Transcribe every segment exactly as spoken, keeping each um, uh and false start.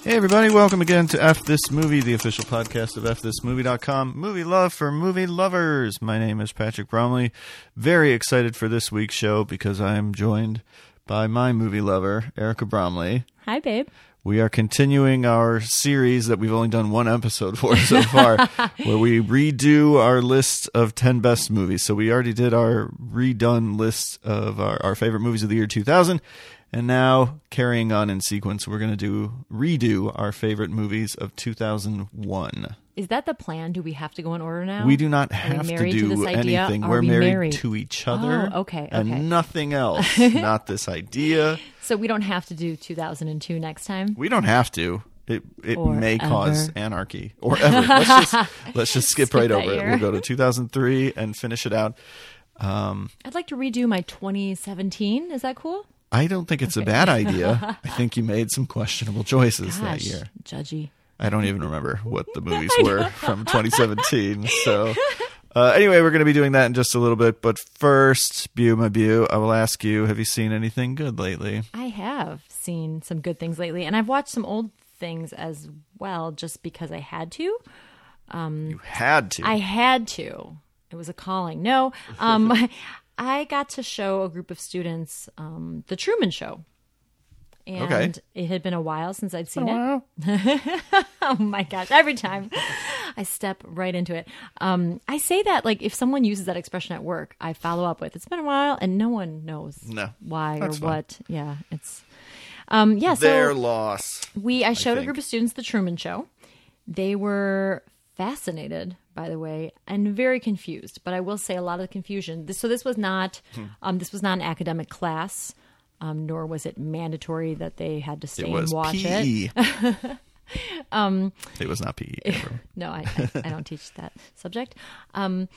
Hey everybody, welcome again to F This Movie, the official podcast of F This Movie dot com. Movie love for movie lovers. My name is Patrick Bromley. Very excited for this week's show because I am joined by my movie lover, Erica Bromley. Hi, babe. We are continuing our series that we've only done one episode for so far, where we redo our list of ten best movies. So we already did our redone list of our, our favorite movies of the year two thousand. And now, carrying on in sequence, we're going to do redo our favorite movies of two thousand one. Is that the plan? Do we have to go in order now? We do not have to do to anything. Are we're we married, married to each other. Oh, okay, okay. And nothing else. Not this idea. So we don't have to do two thousand two next time? We don't have to. It it Or may ever. cause anarchy. Or ever. Let's just, let's just skip, Skip right that over year. it. We'll go to two thousand three and finish it out. Um, I'd like to redo my twenty seventeen. Is that cool? I don't think it's a bad idea. I think you made some questionable choices Gosh, that year. judgy. I don't even remember what the movies were from twenty seventeen. So uh, anyway, we're going to be doing that in just a little bit. But first, Bew, my Bew, I will ask you, have you seen anything good lately? I have seen some good things lately, and I've watched some old things as well just because I had to. You had to. I had to. It was a calling. No, um, I got to show a group of students um, The Truman Show. And Okay. it had been a while since I'd seen Wow. it. Oh my gosh. Every time I step right into it. Um, I say that like if someone uses that expression at work, I follow up with, it's been a while and no one knows No, why or that's fine. what. Yeah, it's... Um, yeah, so Their loss. we I showed a think. group of students The Truman Show. They were fascinated, by the way, and very confused. But I will say a lot of the confusion. This, so this was not Hmm. um, this was not an academic class, um, nor was it mandatory that they had to stay It was and watch P it. E. um, it was not P E. Ever. No, I, I, I don't teach that subject. Um,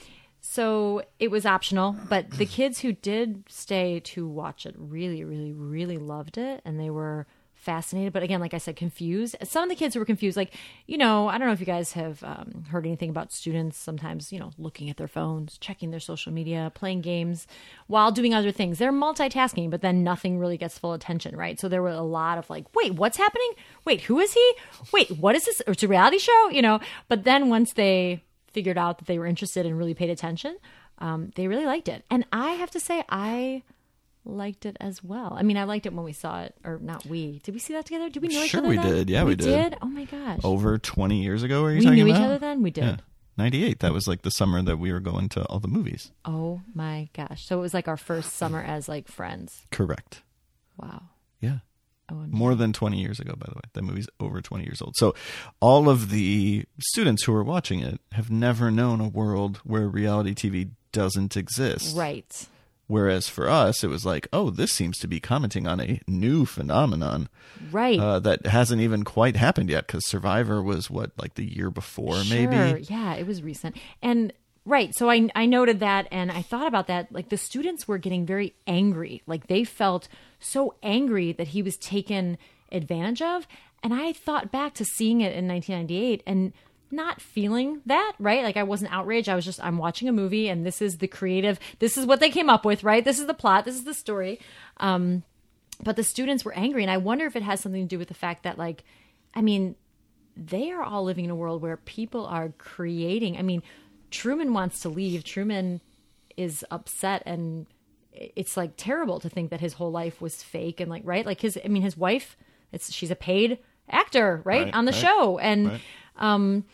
so it was optional, but the kids who did stay to watch it really, really, really loved it, and they were fascinated. But again, like I said, confused. Some of the kids who were confused, like, you know, I don't know if you guys have um, heard anything about students sometimes, you know, looking at their phones, checking their social media, playing games while doing other things. They're multitasking, but then nothing really gets full attention, right? So there were a lot of like, wait, what's happening? Wait, who is he? Wait, what is this? It's a reality show, you know? But then once they figured out that they were interested and really paid attention, um, they really liked it. And I have to say, I liked it as well. I mean, I liked it when we saw it, or not we. Did we see that together? Did we know each Sure other we then? did. Yeah, we did. did. Oh my gosh. Over twenty years ago, are you we talking knew about? each other then? We did. Yeah. ninety-eight. That was like the summer that we were going to all the movies. Oh my gosh. So it was like our first summer as like friends. Correct. Wow. Yeah. Oh, and More than twenty years ago, by the way. That movie's over twenty years old. So all of the students who are watching it have never known a world where reality T V doesn't exist. right. Whereas for us, it was like, oh, this seems to be commenting on a new phenomenon Right. uh, that hasn't even quite happened yet, because Survivor was, what, like the year before, Sure. maybe? Yeah, it was recent. And right. So I I noted that, and I thought about that. Like the students were getting very angry. Like they felt so angry that he was taken advantage of. And I thought back to seeing it in nineteen ninety-eight and not feeling that, right? Like I wasn't outraged. I was just, I'm watching a movie and this is the creative, this is what they came up with, right? This is the plot, this is the story. Um, but the students were angry. And I wonder if it has something to do with the fact that, like, I mean, they are all living in a world where people are creating. I mean, Truman wants to leave. Truman is upset, and it's like terrible to think that his whole life was fake and like, right? Like his, I mean, his wife, it's, she's a paid actor, right? Right, on the right, show. And, right. um,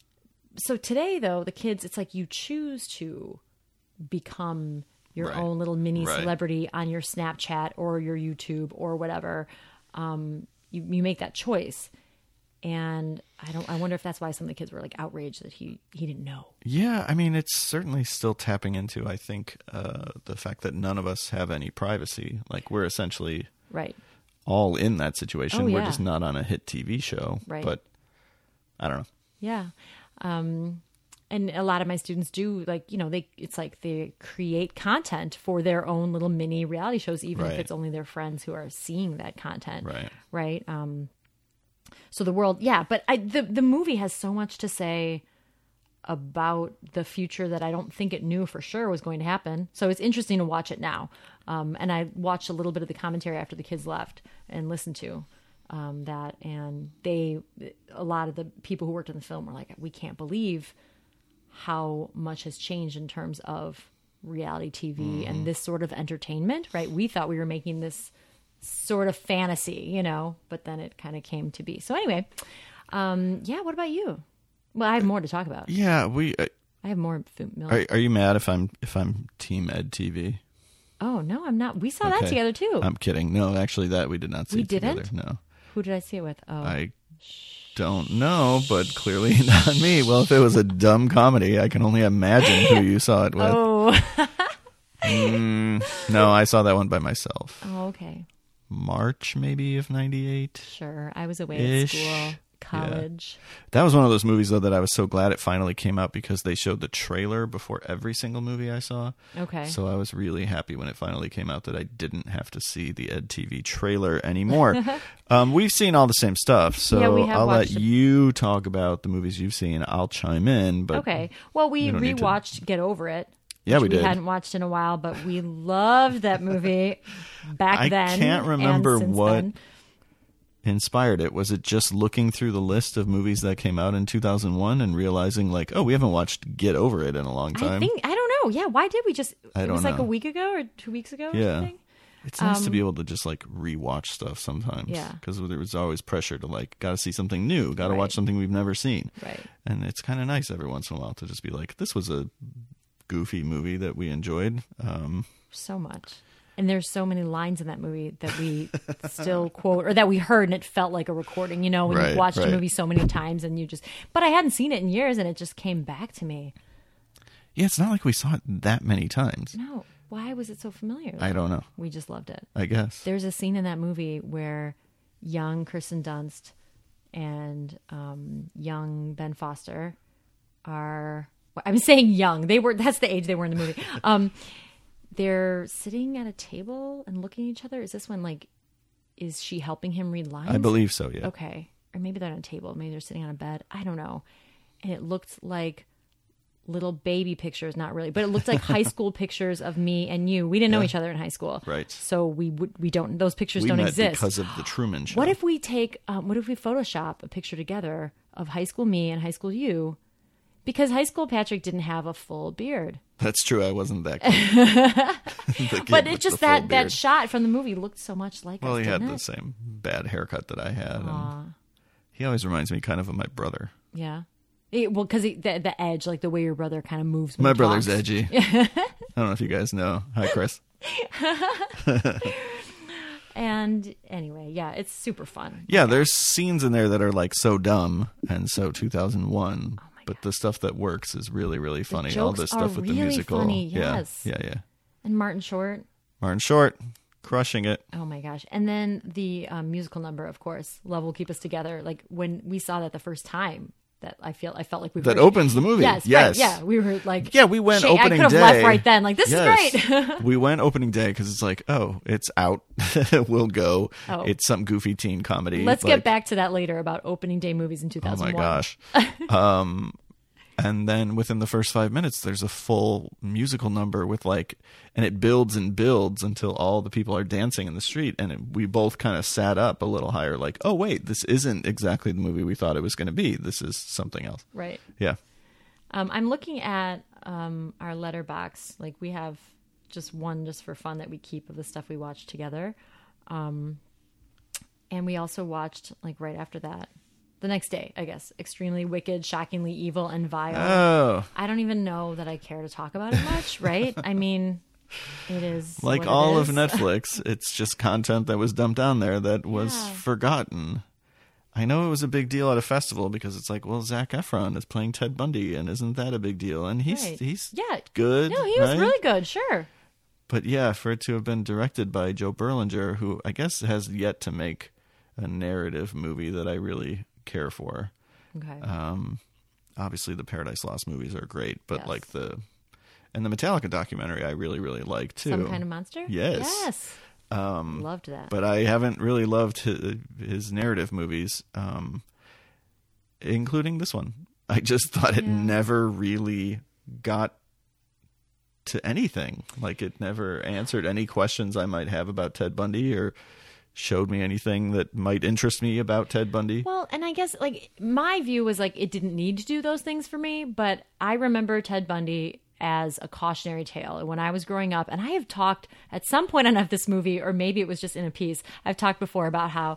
so today though, the kids, it's like you choose to become your Right, own little mini right. celebrity on your Snapchat or your YouTube or whatever. Um, you, you make that choice. And I don't, I wonder if that's why some of the kids were like outraged that he, he didn't know. Yeah, I mean, it's certainly still tapping into, I think, uh, the fact that none of us have any privacy. Like, we're essentially Right. all in that situation. Oh, We're yeah. just not on a hit T V show. Right. But I don't know. Yeah. Um, and a lot of my students do, like, you know, they, it's like they create content for their own little mini reality shows, even if Right. it's only their friends who are seeing that content. Right. Right. Um, so the world, yeah, but I, the, the movie has so much to say about the future that I don't think it knew for sure was going to happen. So it's interesting to watch it now. Um, and I watched a little bit of the commentary after the kids left and listened to. um, that, and they, a lot of the people who worked on the film were like, we can't believe how much has changed in terms of reality T V mm. and this sort of entertainment, right? We thought we were making this sort of fantasy, you know, but then it kind of came to be. So anyway, um, yeah, what about you? Well, I have more to talk about. Yeah, we. Uh, I have more. Milk. Are, are you mad if I'm if I'm Team Ed T V? Oh no, I'm not. We saw okay. that together too. I'm kidding. No, actually, that we did not see. We it didn't. Together. No. Who did I see it with? Oh, I don't know, but clearly not me. Well, if it was a dumb comedy, I can only imagine who you saw it with. Oh. mm, no, I saw that one by myself. Oh, okay. March maybe of ninety-eight. Sure, I was away Ish. at school. College. Yeah. That was one of those movies, though, that I was so glad it finally came out because they showed the trailer before every single movie I saw. Okay. So I was really happy when it finally came out that I didn't have to see the Ed T V trailer anymore. um, we've seen all the same stuff, so yeah, we have I'll let it. you talk about the movies you've seen. I'll chime in. But okay. Well, we, we rewatched to... Get Over It. Yeah, we we did. hadn't watched in a while, but we loved that movie back I then. I can't remember and since what... then. inspired it. Was it just looking through the list of movies that came out in two thousand one and realizing like, oh, we haven't watched Get Over It in a long time? I think I don't know. Yeah, why did we just? I it don't was like know. a week ago or two weeks ago. Or Yeah. something? It's nice Um, to be able to just like rewatch stuff sometimes. Yeah. Because there was always pressure to like, got to see something new, got to Right. watch something we've never seen. Right. And it's kind of nice every once in a while to just be like, this was a goofy movie that we enjoyed. Um, So much. And there's so many lines in that movie that we still quote or that we heard and it felt like a recording, you know, when Right, you've watched right. a movie so many times and you just, but I hadn't seen it in years and it just came back to me. yeah, it's not like we saw it that many times. No. Why was it so familiar? I don't know. We just loved it. I guess. There's a scene in that movie where young Kirsten Dunst and um, young Ben Foster are, I'm saying young. They were, that's the age they were in the movie. Um, they're sitting at a table and looking at each other. Is this when, like, is she helping him read lines? I believe so, yeah. Okay. Or maybe they're on a table. Maybe they're sitting on a bed. I don't know. And it looked like little baby pictures, not really, but it looked like high school pictures of me and you. We didn't know Yeah. each other in high school. Right. So we would, we don't, those pictures We don't met exist. because of the Truman Show. What if we take, um, what if we Photoshop a picture together of high school me and high school you? Because high school Patrick didn't have a full beard. That's true. I wasn't that kid. But it just, that, that shot from the movie looked so much like Well, us, he had didn't the it? same bad haircut that I had. Aw. And he always reminds me kind of of my brother. Yeah. It, well, because the, the edge, like the way your brother kind of moves when My he brother's talks. edgy. I don't know if you guys know. Hi, Chris. And anyway, yeah, it's super fun. Yeah, there's scenes in there that are like so dumb and so two thousand one. Oh my But the stuff that works is really, really funny. All jokes this stuff are with the really musical. funny, Yeah, yes. yeah, yeah. And Martin Short. Martin Short, crushing it. Oh my gosh. And then the um, musical number, of course, Love Will Keep Us Together. Like when we saw that the first time, that I feel I felt like we That were, opens the movie. Yes, Yes. right, yeah. We were like, Yeah, we went shake- opening I could have day. left right then. Like, this Yes. is great. We went opening day because it's like, oh, it's out. We'll go. Oh. It's some goofy teen comedy. Let's like, get back to that later about opening day movies in two Oh thousand one. my gosh. um, and then within the first five minutes, there's a full musical number with like, and it builds and builds until all the people are dancing in the street. And it, we both kind of sat up a little higher, like, oh, wait, this isn't exactly the movie we thought it was going to be. This is something else. Right. Yeah. Um, I'm looking at um, our letterbox. Like we have just one just for fun that we keep of the stuff we watched together. Um, and we also watched like right after that, the next day, I guess, Extremely Wicked, Shockingly Evil, and Vile. Oh, I don't even know that I care to talk about it much, right? I mean, it is like what all it of is. Netflix, it's just content that was dumped down there that was Yeah. forgotten. I know it was a big deal at a festival because it's like, well, Zac Efron is playing Ted Bundy, and isn't that a big deal? And he's Right. he's Yeah. good. No, he was right? really good, sure. But yeah, for it to have been directed by Joe Berlinger, who I guess has yet to make a narrative movie that I really care for. Okay. Um, obviously, the Paradise Lost movies are great, but Yes. like the and the Metallica documentary, I really really like too. Some Kind of Monster? Yes. Yes. Um, Loved that. But I haven't really loved his, his narrative movies, um, including this one. I just thought it Yeah. never really got to anything. Like it never answered any questions I might have about Ted Bundy or showed me anything that might interest me about Ted Bundy. Well, and I guess like my view was like it didn't need to do those things for me, but I remember Ted Bundy as a cautionary tale when I was growing up. And I have talked at some point enough this movie, or maybe it was just in a piece, I've talked before about how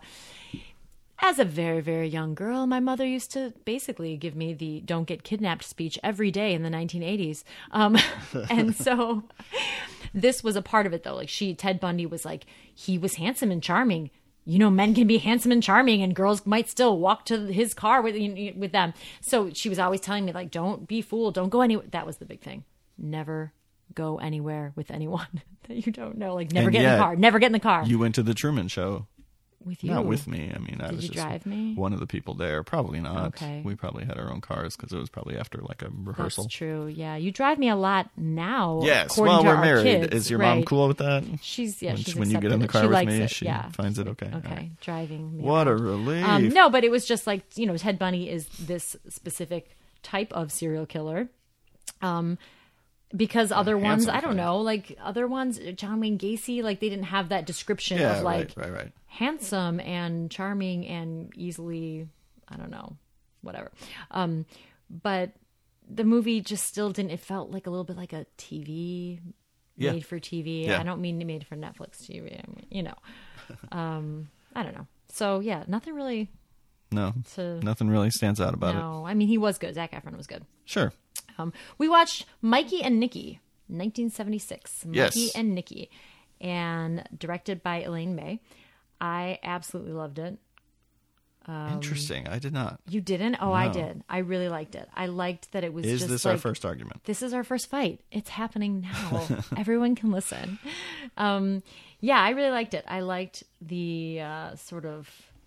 as a very, very young girl, my mother used to basically give me the don't get kidnapped speech every day in the nineteen eighties. Um, and so this was a part of it, though. Like she, Ted Bundy was like, he was handsome and charming. You know, men can be handsome and charming and girls might still walk to his car with with them. So she was always telling me, like, don't be fooled. Don't go anywhere. That was the big thing. Never go anywhere with anyone that you don't know. Like, never And get in yet, the car. Never get in the car. You went to the Truman Show. With you? Not with me. I mean, I Did was you just drive me? one of the people there. Probably not. Okay. We probably had our own cars because it was probably after like a rehearsal. That's true. Yeah, you drive me a lot now. Yes. according Well, to we're our married. kids, Is your right? mom cool with that? She's yeah. When, she's when you get in the accepted it. car She with likes me, it. she yeah. finds it okay. Okay, All right. driving me. What a around. relief. Um, no, but it was just like, you know, Ted Bundy is this specific type of serial killer. Um, because other ones, handsome I don't kind. know, like other ones, John Wayne Gacy, like they didn't have that description Yeah, of like right, right, right. handsome and charming and easily, I don't know, whatever. Um, but the movie just still didn't, it felt like a little bit like a T V, Yeah. made for T V. Yeah. I don't mean made for Netflix T V, I mean, you know. um, I don't know. So yeah, nothing really No, to, nothing really stands out about it. no. I mean, he was good. Zac Efron was good. Sure. Um, we watched Mikey and Nikki, nineteen seventy-six. Mikey Yes. and Nikki, and directed by Elaine May. I absolutely loved it. Interesting. I did not. You didn't? Oh, I No. did. I really liked it. I liked that it was Is just this like, our first argument? this is our first fight. It's happening now. Everyone can listen. Um, yeah, I really liked it. I liked the uh, sort of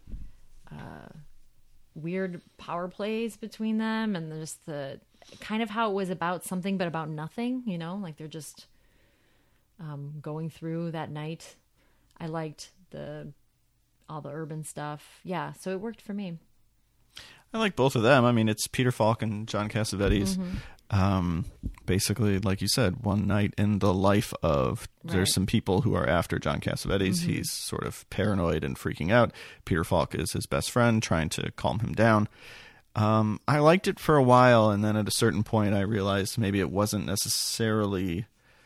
uh, weird power plays between them, and just the kind of how it was about something but about nothing, you know, like they're just um, going through that night. I liked the all the urban stuff. Yeah, so it worked for me. I like both of them. I mean, it's Peter Falk and John Cassavetes. Mm-hmm. Um, basically, like you said, one night in the life of. Right. There's some people who are after John Cassavetes. Mm-hmm. He's sort of paranoid and freaking out. Peter Falk is his best friend, trying to calm him down. Um, I liked it for a while, and then at a certain point, I realized maybe it wasn't necessarily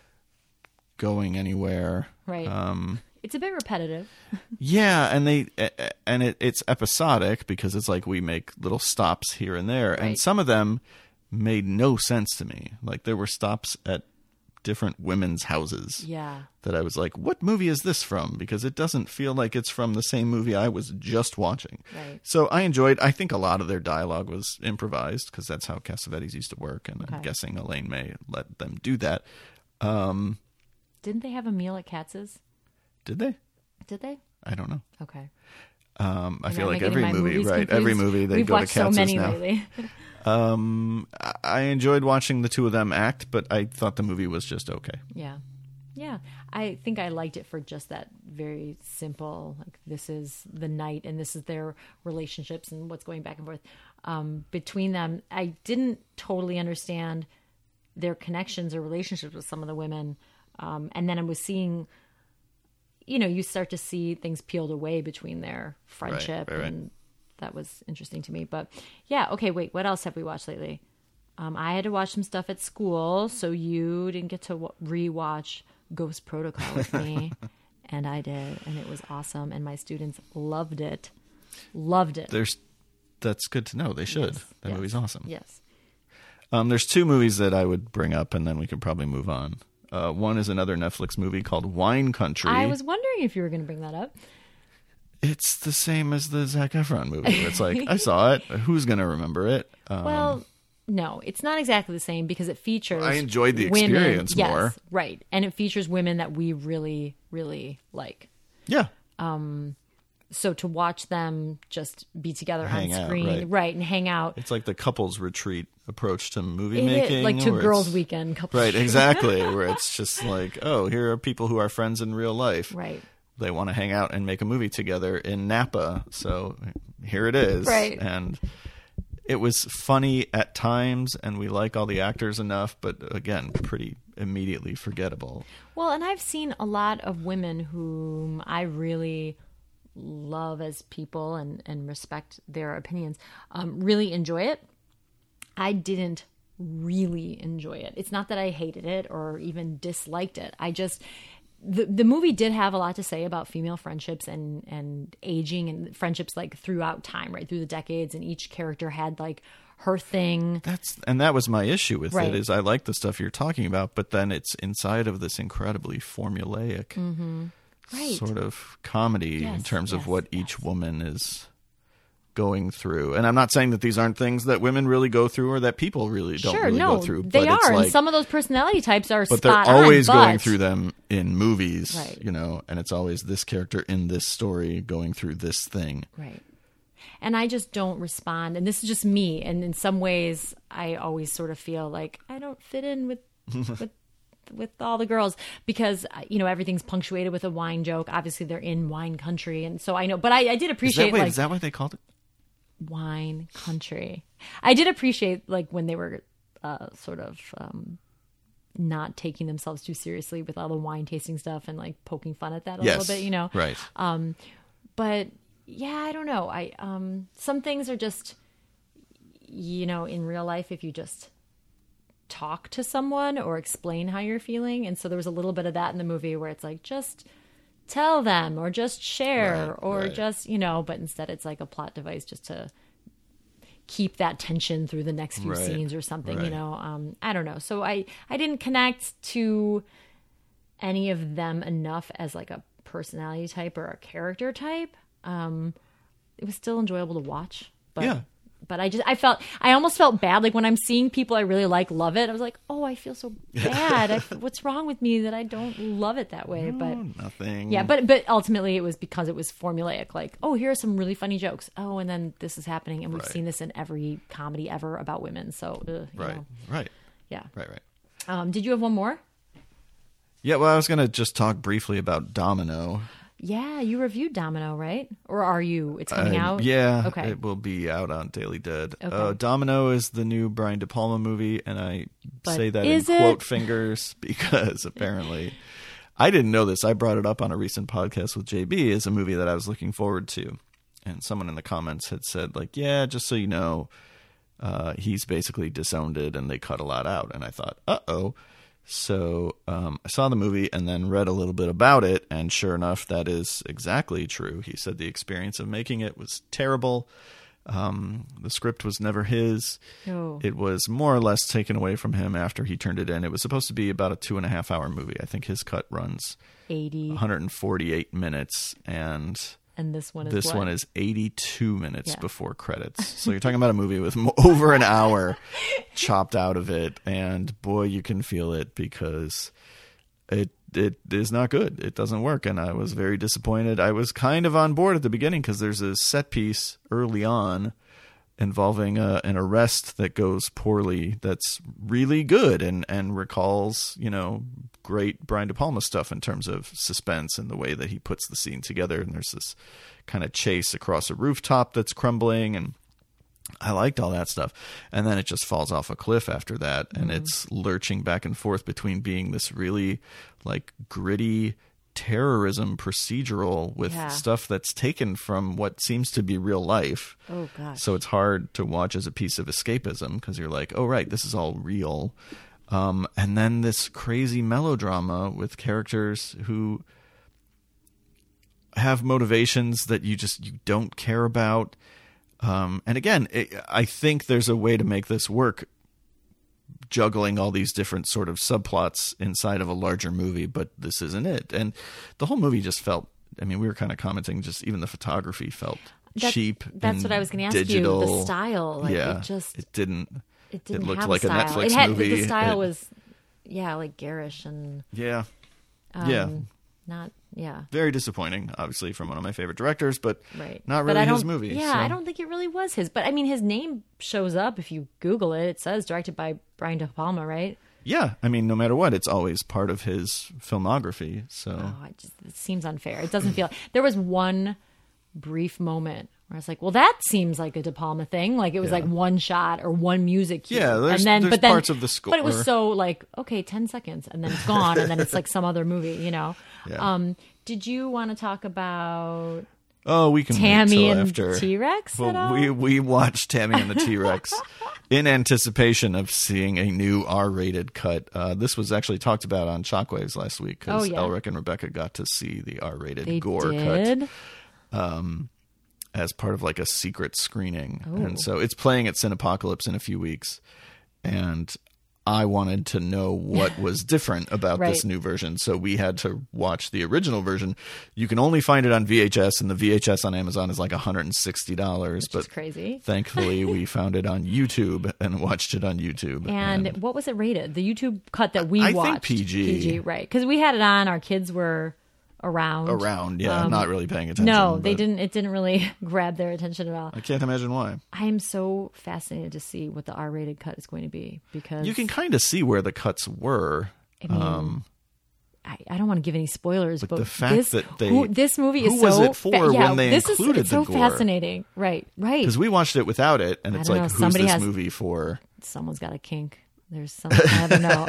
going anywhere. Right. Um, It's a bit repetitive. Yeah, and they and it, it's episodic because it's like we make little stops here and there, Right. and some of them made no sense to me. Like there were stops at different women's houses Yeah. that I was like, "What movie is this from?" Because it doesn't feel like it's from the same movie I was just watching. Right. So I enjoyed. I think a lot of their dialogue was improvised because that's how Cassavetes used to work, and I'm Okay. guessing Elaine May let them do that. Didn't they have a meal at Katz's? Did they? Did they? I don't know. Okay. Um, I Am feel like getting every my movie, movies right? confused? Every movie they We've go to watched so Katz's many now. lately. Um, I- I enjoyed watching the two of them act, but I thought the movie was just okay. Yeah. Yeah. I think I liked it for just that very simple, like this is the night and this is their relationships and what's going back and forth um, between them. I didn't totally understand their connections or relationships with some of the women. Um, and then I was seeing, you know, you start to see things peeled away between their friendship, right, right. and that was interesting to me. But yeah, okay, wait, what else have we watched lately? Um, I had to watch some stuff at school, so you didn't get to w- rewatch Ghost Protocol with me, and I did, and it was awesome, and my students loved it, loved it. There's, that's good to know. They should. Yes, That yes, movie's awesome. Yes. Um, there's two movies that I would bring up, and then we could probably move on. Uh, one is another Netflix movie called Wine Country. I was wondering if you were going to bring that up. It's the same as the Zac Efron movie. It's like, I saw it. Who's going to remember it? Um, Well, no, it's not exactly the same because it features. I enjoyed the women- experience yes, more. right? And it features women that we really, really like. yeah. So to watch them just be together Hang on out, screen, right. and hang out, It's like the couples retreat approach to movie it is, making. like to where girls' it's- weekend, couple Right, exactly. Where it's just like, oh, here are people who are friends in real life. right? They want to hang out and make a movie together in Napa. So here it is. Right. And it was funny at times, and we like all the actors enough, but again, pretty immediately forgettable. Well, and I've seen a lot of women whom I really love as people and, and respect their opinions, um, really enjoy it. I didn't really enjoy it. It's not that I hated it or even disliked it. I just, the, the movie did have a lot to say about female friendships and, and aging and friendships like throughout time, right through the decades. And each character had like her thing. That's and that was my issue with Right. it is I like the stuff you're talking about, but then it's inside of this incredibly formulaic Mm-hmm. Right. sort of comedy in Yes, terms of yes, what yes. each woman is going through. And I'm not saying that these aren't things that women really go through or that people really don't Sure, really no, go through. they but it's are. like, and some of those personality types are but they're spot always on, going but- through them in movies, Right. you know, and it's always this character in this story going through this thing. Right. And I just don't respond. And this is just me. And in some ways, I always sort of feel like I don't fit in with with with all the girls because, you know, everything's punctuated with a wine joke. Obviously, they're in wine country. And so I know, but I, I did Is that, appreciate wait, like is that what they called it? wine country. I did appreciate like when they were uh, sort of um, not taking themselves too seriously with all the wine tasting stuff and like poking fun at that a Yes. little bit, you know? Right. Um, but yeah, I don't know. I um, some things are just, you know, in real life, if you just talk to someone or explain how you're feeling. And so there was a little bit of that in the movie where it's like, just tell them or just share Right, or right. just, you know, but instead it's like a plot device just to keep that tension through the next few Right, scenes or something, you right. know? Um, I don't know. So I, I didn't connect to any of them enough as like a personality type or a character type. Um, it was still enjoyable to watch, but Yeah. but I just, I felt, I almost felt bad. Like when I'm seeing people I really like love it, I was like, oh, I feel so bad. I, what's wrong with me that I don't love it that way? But Oh, nothing. yeah, but, but ultimately it was because it was formulaic. Like, oh, here are some really funny jokes. Oh, and then this is happening. And we've Right. seen this in every comedy ever about women. So, ugh, you Right. know, Right. yeah. Right. Right. Um, did you have one more? Yeah, well, I was going to just talk briefly about Domino. Yeah, you reviewed Domino, right? Or are you? It's coming Uh, out? Yeah, Okay. it will be out on Daily Dead. Okay. Uh, Domino is the new Brian De Palma movie, and I But say that in is it? quote fingers because apparently I didn't know this. I brought it up on a recent podcast with J B as a movie that I was looking forward to, and someone in the comments had said, like, yeah, just so you know, uh, he's basically disowned it, and they cut a lot out. And I thought, uh-oh. So um, I saw the movie and then read a little bit about it, and sure enough, that is exactly true. He said the experience of making it was terrible. Um, the script was never his. Oh. It was more or less taken away from him after he turned it in. It was supposed to be about a two and a half hour movie. I think his cut runs eighty. one hundred forty-eight minutes, and And this one is this what? one is eighty-two minutes Yeah. before credits. So you're talking about a movie with mo- over an hour chopped out of it, and boy, you can feel it because it it is not good. It doesn't work, and I was very disappointed. I was kind of on board at the beginning because there's a set piece early on involving a, an arrest that goes poorly that's really good and, and recalls, you know, great Brian De Palma stuff in terms of suspense and the way that he puts the scene together. And there's this kind of chase across a rooftop that's crumbling, and I liked all that stuff. And then it just falls off a cliff after that, and it's lurching back and forth between being this really like gritty terrorism procedural with Yeah. stuff that's taken from what seems to be real life. Oh, gosh. So it's hard to watch as a piece of escapism because you're like, oh, right, this is all real. Um, and then this crazy melodrama with characters who have motivations that you just you don't care about. Um, and again, it, I think there's a way to make this work, juggling all these different sort of subplots inside of a larger movie, but this isn't it. And the whole movie just felt, I mean, we were kind of commenting, just even the photography felt That's- cheap. that's and what I was gonna ask you, the digital. style, like, yeah, it just- it didn't. It didn't it looked have like a a, style. Netflix it had, movie. The style It- was, yeah, like garish and yeah, um, yeah, not, yeah. very disappointing. Obviously, from one of my favorite directors, but Right. not But really I his don't- movie. Yeah, so. I don't think it really was his. But I mean, his name shows up if you Google it. It says directed by Brian De Palma, right? Yeah, I mean, no matter what, it's always part of his filmography. So Oh, it just it seems unfair. It doesn't feel. There was one brief moment where I was like, "Well, that seems like a De Palma thing." Like it was Yeah. like one shot or one music cue. Yeah, there's- and then, there's but then, parts of the score. But it was so like, okay, ten seconds, and then it's gone, and then it's like some other movie, you know. Yeah. Um, did you want to talk about Oh, we can Tammy wait till and after. T-Rex at Well, all? we we watched Tammy and the T-Rex in anticipation of seeing a new R-rated cut. Uh, this was actually talked about on Shockwaves last week because Oh, yeah. Elric and Rebecca got to see the R-rated They gore did? cut as part of like a secret screening, Oh. and so it's playing at Cinepocalypse in a few weeks, and I wanted to know what was different about Right. this new version, so we had to watch the original version. You can only find it on V H S, and the V H S on Amazon is like one hundred sixty dollars. Which But is crazy. thankfully, we found it on YouTube and watched it on YouTube. And, what was it rated? The YouTube cut that we I think watched. P G. P G, right. Because we had it on. Our kids were around. around, yeah, not really paying attention. No, they but didn't. It didn't really grab their attention at all. I can't imagine why. I am so fascinated to see what the R-rated cut is going to be because You can kind of see where the cuts were. I mean, I, I don't want to give any spoilers, but, the fact this, that they- who, this movie who is was so it for fa- yeah, when they this included is, it's the so gore? fascinating. Right, right. Because we watched it without it, and I it's don't like, know, who's somebody this has- movie for? Someone's got a kink. There's something I don't know.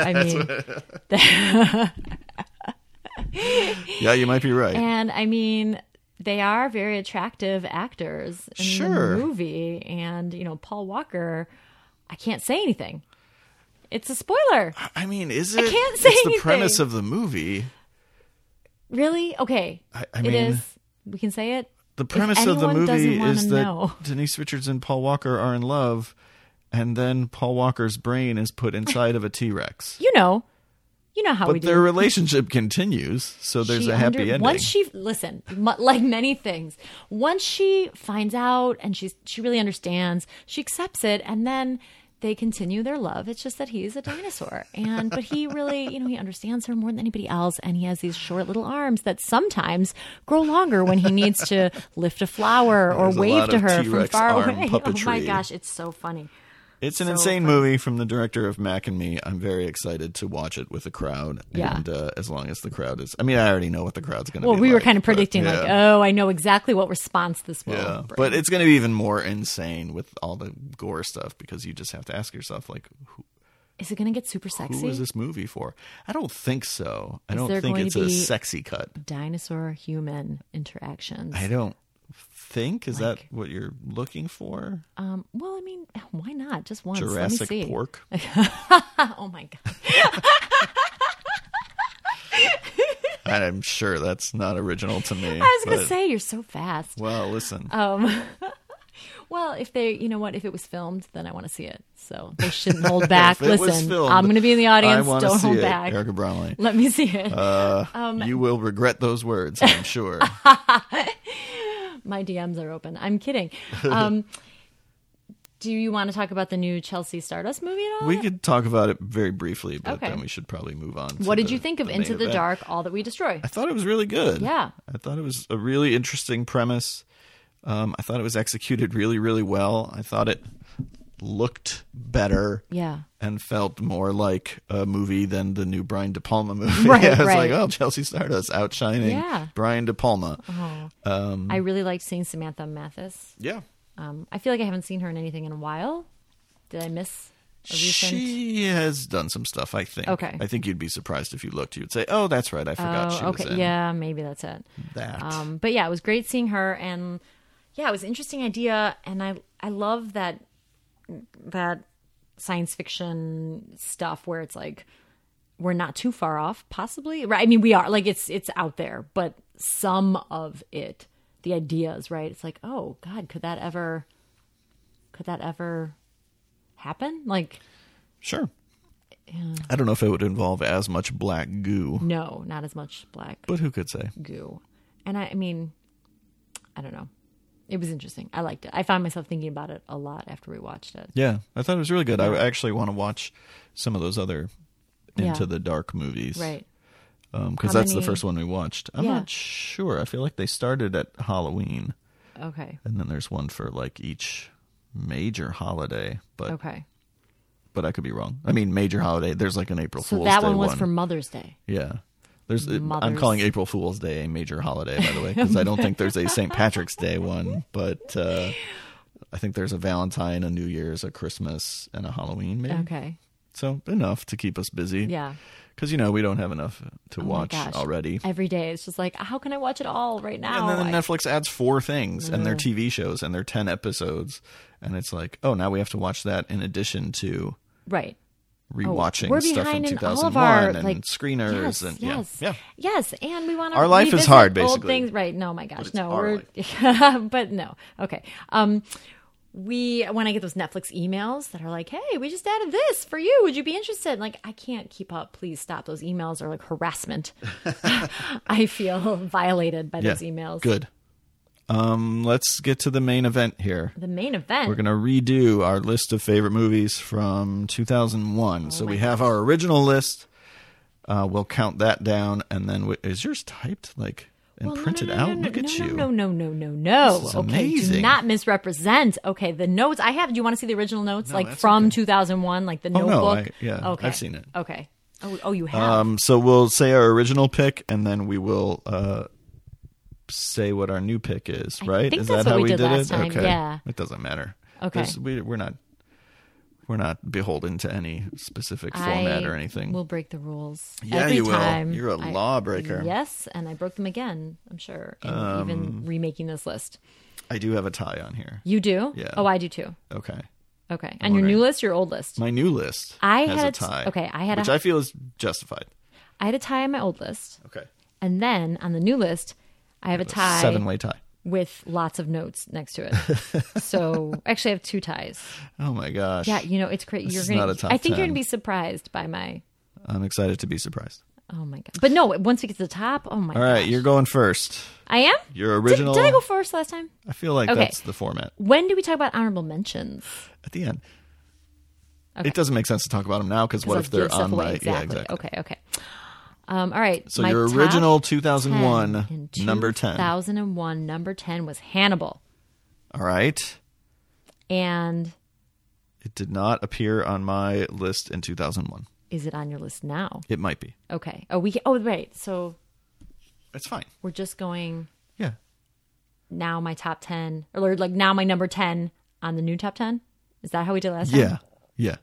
I mean, Yeah, you might be right. and I mean, they are very attractive actors in Sure. the movie, and you know, Paul Walker. I can't say anything. It's a spoiler. I mean, is it? can't say it's the anything. premise of the movie. Really? Okay. I, I it mean, is. We can say it. the If premise of the anyone doesn't movie wanna is that know. Denise Richards and Paul Walker are in love, and then Paul Walker's brain is put inside of a T-Rex. You know. You know how we But do. their relationship continues, so there's She a happy under- ending. Once she listen, mu- like many things, once she finds out and she's she really understands, she accepts it, and then they continue their love. It's just that he's a dinosaur, and but he really, you know, he understands her more than anybody else, and he has these short little arms that sometimes grow longer when he needs to lift a flower or There's a wave lot to of her from T-Rex far arm away. Oh my puppetry. gosh, it's so funny. It's an So insane funny. movie from the director of Mac and Me. I'm very excited to watch it with the crowd. Yeah. And uh, as long as the crowd is, I mean, I already know what the crowd's going to Well, be we were like, kind of but, predicting, like, yeah. oh, I know exactly what response this will Yeah, bring. but it's going to be even more insane with all the gore stuff because you just have to ask yourself, like, who, Is it going to get super sexy? who is this movie for? I don't think so. I Is don't there think going it's to a be- sexy cut. Dinosaur human interactions. I don't think. Is Like- that what you're looking for? Um, well, I mean, why not? Just once. Jurassic Let me see. pork? Oh my god. I'm sure that's not original to me. I was going to but- say you're so fast. Well, listen. Um, well, if they, you know what, if it was filmed, then I want to see it. So they shouldn't hold back. If it was Listen, filmed, I'm going to be in the audience. I wanna Don't see hold it, back. Erica Brownlee. Let me see it. Uh, Um, you will regret those words, I'm sure. My D Ms are open. I'm kidding. Um, do you want to talk about the new Chelsea Stardust movie at all? We could talk about it very briefly, but Okay. then we should probably move on. to What did the- you think of the Into main the event. Dark, All That We Destroy? I thought it was really good. Yeah. I thought it was a really interesting premise. Um, I thought it was executed really, really well. I thought it looked better Yeah. and felt more like a movie than the new Brian De Palma movie. Right, I was right. like, oh, Chelsea Stardust outshining Yeah. Brian De Palma. Oh. Um, I really liked seeing Samantha Mathis. yeah. Um, I feel like I haven't seen her in anything in a while. Did I miss a recent? She has done some stuff, I think. Okay. I think you'd be surprised if you looked. You'd say, oh, that's right. I forgot Oh, she was okay. in Yeah, maybe that's it. that. Um, but yeah, it was great seeing her, and yeah, it was an interesting idea, and I I love that that science fiction stuff where it's like we're not too far off, possibly. Right? I mean, we are. Like it's it's out there, but some of it, the ideas, right? It's like, oh God, could that ever, could that ever happen? Like, Sure. I don't know if it would involve as much black goo, no, not as much black but who could say? goo. And I, I mean, I don't know. It was interesting. I liked it. I found myself thinking about it a lot after we watched it. Yeah, I thought it was really good. Yeah. I actually want to watch some of those other Into Yeah. the Dark movies. Right. Because How that's the many- first one we watched. I'm Yeah. not sure. I feel like they started at Halloween, Okay. and then there's one for like each major holiday. But Okay. but I could be wrong. I mean, major holiday. There's like an April So Fool's that Day one was for Mother's Day. Yeah. There's, I'm Mother's- calling April Fool's Day a major holiday, by the way, because I don't think there's a Saint Patrick's Day one, but uh, I think there's a Valentine, a New Year's, a Christmas, and a Halloween, maybe. Okay. So enough to keep us busy. Yeah. Because, you know, we don't have enough to Oh my watch gosh. already. Every day. It's just like, how can I watch it all right now? And then I- Netflix adds four things and their T V shows and their ten episodes. And it's like, oh, now we have to watch that in addition to right. rewatching We're stuff from behind two in all thousand one of our, and like, screeners. Yes, and yes. yeah, yeah. Yes, and we want to Our life is revisit hard, old basically. things. Right. No, my gosh. it's No, our we're, but no. Okay. Um, we, when I get those Netflix emails that are like, hey, we just added this for you. Would you be interested? Like, I can't keep up. Please stop. Those emails are like harassment. I feel violated by Yeah, those emails. good. Um, let's get to the main event here. The main event. We're going to redo our list of favorite movies from two thousand one. Oh so we have our original list. Uh, we'll count that down. And then, w- is yours typed like and Well, no, printed no, no, out? no, Look no, at no, you. No, no, no, no, no. This is Okay, do amazing. not misrepresent. Okay, the notes I have. Do you want to see the original notes, No, like that's from okay. two thousand one, like the Oh, no, Notebook? I- yeah, okay, I've seen it. Okay. Oh, oh, you have. Um, so we'll say our original pick, and then we will uh, say what our new pick is. I Right? think is that's that what how we we did did last it? time, Okay. yeah. It doesn't matter. Okay. There's- We, we're not. We're not beholden to any specific format I or anything. will break the rules. Yeah, every you will. time You're a I- lawbreaker. Yes, and I broke them again. I'm sure, in Um, even remaking this list. I do have a tie on here. You do? Yeah. Oh, I do too. Okay. Okay, and your new list, your old list. My new list I has had a a t- tie. okay, I had a- which I feel is justified. I had a tie on my old list, Okay. and then on the new list, I have a tie. Seven way tie. with lots of notes next to it. So actually, I have two ties. Oh my gosh. Yeah, you know it's crazy. This You're is gonna. not a top I think you're ten. gonna be surprised by my. I'm excited to be surprised. Oh my god! But no, once we get to the top, oh my. All right, gosh. you're going first. I am. Your Did, original. did I go first last time? I feel like Okay. that's the format. When do we talk about honorable mentions? At the end. Okay. It doesn't make sense to talk about them now because what I'll if they're give stuff on away. my exactly. yeah exactly. Okay. Okay. Um, all right. So my your top original two thousand one ten in number ten. two thousand one number ten was Hannibal, All right. and It did not appear on my list in two thousand one. is it on your list now? It might be. Okay. Oh, we. Oh, right. So It's fine. we're just going. Yeah. Now my top ten, or like now my number ten on the new top ten. Is that how we did last time? Yeah. Yeah.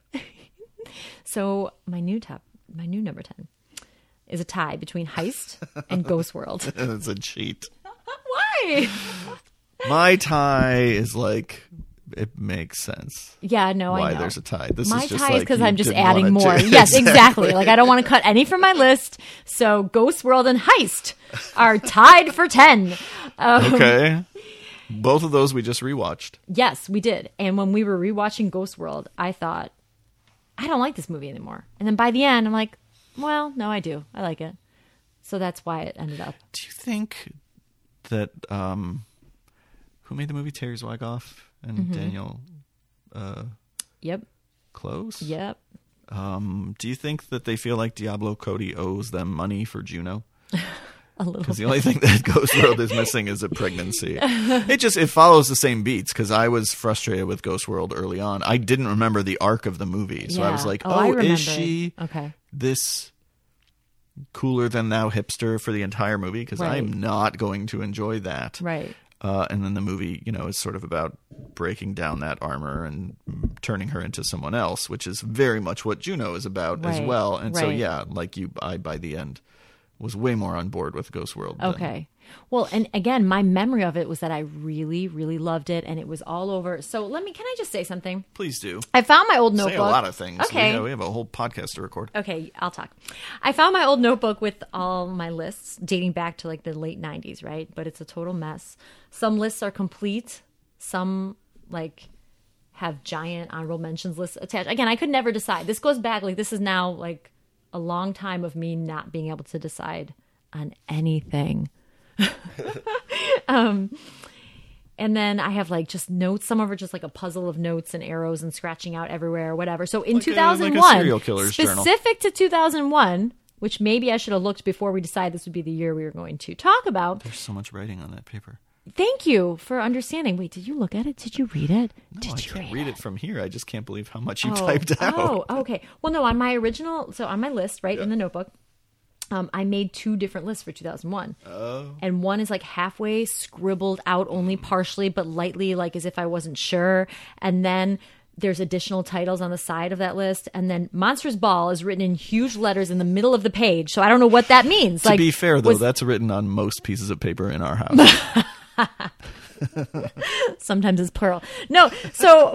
So my new top, my new number ten, is a tie between Heist and Ghost World. It's a cheat. Why? My tie is like it makes sense. Yeah, no, I Why know. there's a tie. This my is just tie is like because you I'm just didn't adding wanna more. do- Yes, exactly. Like I don't want to cut any from my list. So Ghost World and Heist are tied for ten. Um, Okay. Both of those we just rewatched. Yes, we did. And when we were rewatching Ghost World, I thought, I don't like this movie anymore. And then by the end, I'm like, well, no, I do. I like it. So that's why it ended up. Do you think that um who made the movie? Terry Zwigoff and Mm-hmm. Daniel uh Yep. Close? Yep. Um do you think that they feel like Diablo Cody owes them money for Juno? A little Because the only thing that Ghost World is missing is a pregnancy. It just it follows the same beats. Because I was frustrated with Ghost World early on. I didn't remember the arc of the movie, so I was Yeah. like, Oh, I "Oh, remember. is she Okay. this cooler than thou hipster for the entire movie?" Because Right. I'm not going to enjoy that. Right. Uh, and then the movie, you know, is sort of about breaking down that armor and turning her into someone else, which is very much what Juno is about as Right. well. And so, Right. yeah, like you, I by the end was way more on board with Ghost World. than- Okay. Well, and again, my memory of it was that I really, really loved it, and it was all over. So let me. Can I just say something? Please do. I found my old notebook. Say a lot of things. Okay. We, have- we have a whole podcast to record. Okay, I'll talk. I found my old notebook with all my lists dating back to like the late nineties, right? But it's a total mess. Some lists are complete. Some like have giant honorable mentions lists attached. Again, I could never decide. This goes back like this is now like a long time of me not being able to decide on anything. um And then I have like just notes. Some of it are just like a puzzle of notes and arrows and scratching out everywhere or whatever. So in Like a- two thousand one, like a serial killer's journal. specific to two thousand one, which maybe I should have looked before we decided this would be the year we were going to talk about. There's so much writing on that paper. Thank you for understanding. Wait, did you look at it? Did you read it? No, did I you can't read it from here. I just can't believe how much you Oh, typed out. oh, okay. Well, no, on my original, so on my list, right, in the notebook, um, I made two different lists for two thousand one. Oh. And one is like halfway scribbled out only partially, but lightly, like as if I wasn't sure. And then there's additional titles on the side of that list, and then Monsters Ball is written in huge letters in the middle of the page. So I don't know what that means. To like, be fair, though, was, that's written on most pieces of paper in our house. sometimes it's plural. No, so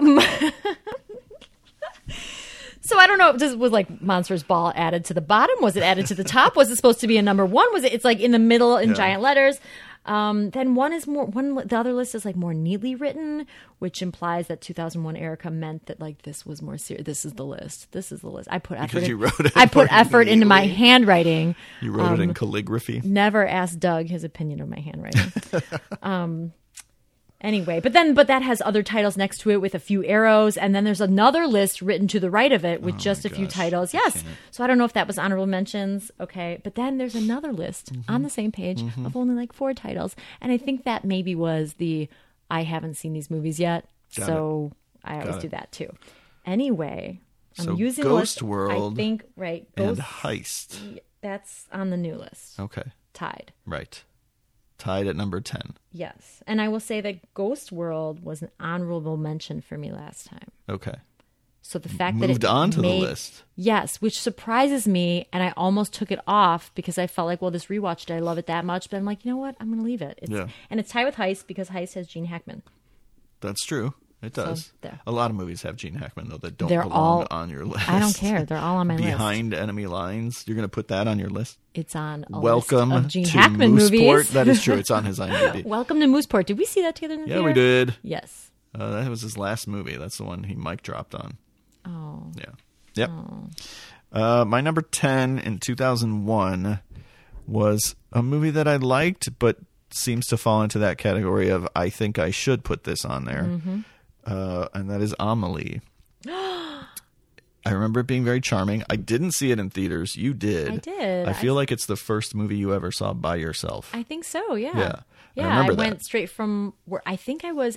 so I don't know. Does was like Monsters Ball added to the bottom? Was it added to the top? Was it supposed to be a number one? Was it? It's like in the middle in Yeah. giant letters. Um, then one is more one. The other list is like more neatly written, which implies that two thousand one Erica meant that like this was more serious. This is the list. This is the list. I put effort. Because in, you wrote it I put more effort into my neatly. handwriting. You wrote it Um, in calligraphy. Never asked Doug his opinion of my handwriting. um, anyway, but then but that has other titles next to it with a few arrows, and then there's another list written to the right of it with Oh just my a few gosh, titles. I Yes. can't. So I don't know if that was honorable mentions. Okay, but then there's another list Mm-hmm. on the same page of only like four titles, and I think that maybe was the I haven't seen these movies yet, Got so I always it. do that too. Anyway, I'm So using the Ghost list, World I think right. And Ghost, Heist. that's on the new list. Okay, Tied. right. Tied at number ten. Yes. And I will say that Ghost World was an honorable mention for me last time. Okay. So the fact Moved that it on to made, the list. Yes, which surprises me. And I almost took it off because I felt like, well, this rewatch, did I love it that much? But I'm like, you know what? I'm going to leave it. It's, Yeah. And it's tied with Heist because Heist has Gene Hackman. That's true. It does. there. A lot of movies have Gene Hackman, though, that don't They're belong all- on your list. I don't care. They're all on my list. Behind Enemy Lines. You're going to put that on your list? It's on a Welcome list of Gene to Hackman Mooseport. movies. That is true. It's on his IMDb. Welcome to Mooseport. Did we see that together in the Yeah, theater? we did. Yes. Uh, that was his last movie. That's the one he mic dropped on. Oh. Yeah. Yep. Uh, my number ten in two thousand one was a movie that I liked, but seems to fall into that category of I think I should put this on there. Mm-hmm. Uh, and that is Amelie. I remember it being very charming. I didn't see it in theaters. You did. I did. I feel I- like it's the first movie you ever saw by yourself. I think so, yeah. Yeah, I Yeah, I, remember that. went straight from where I think I was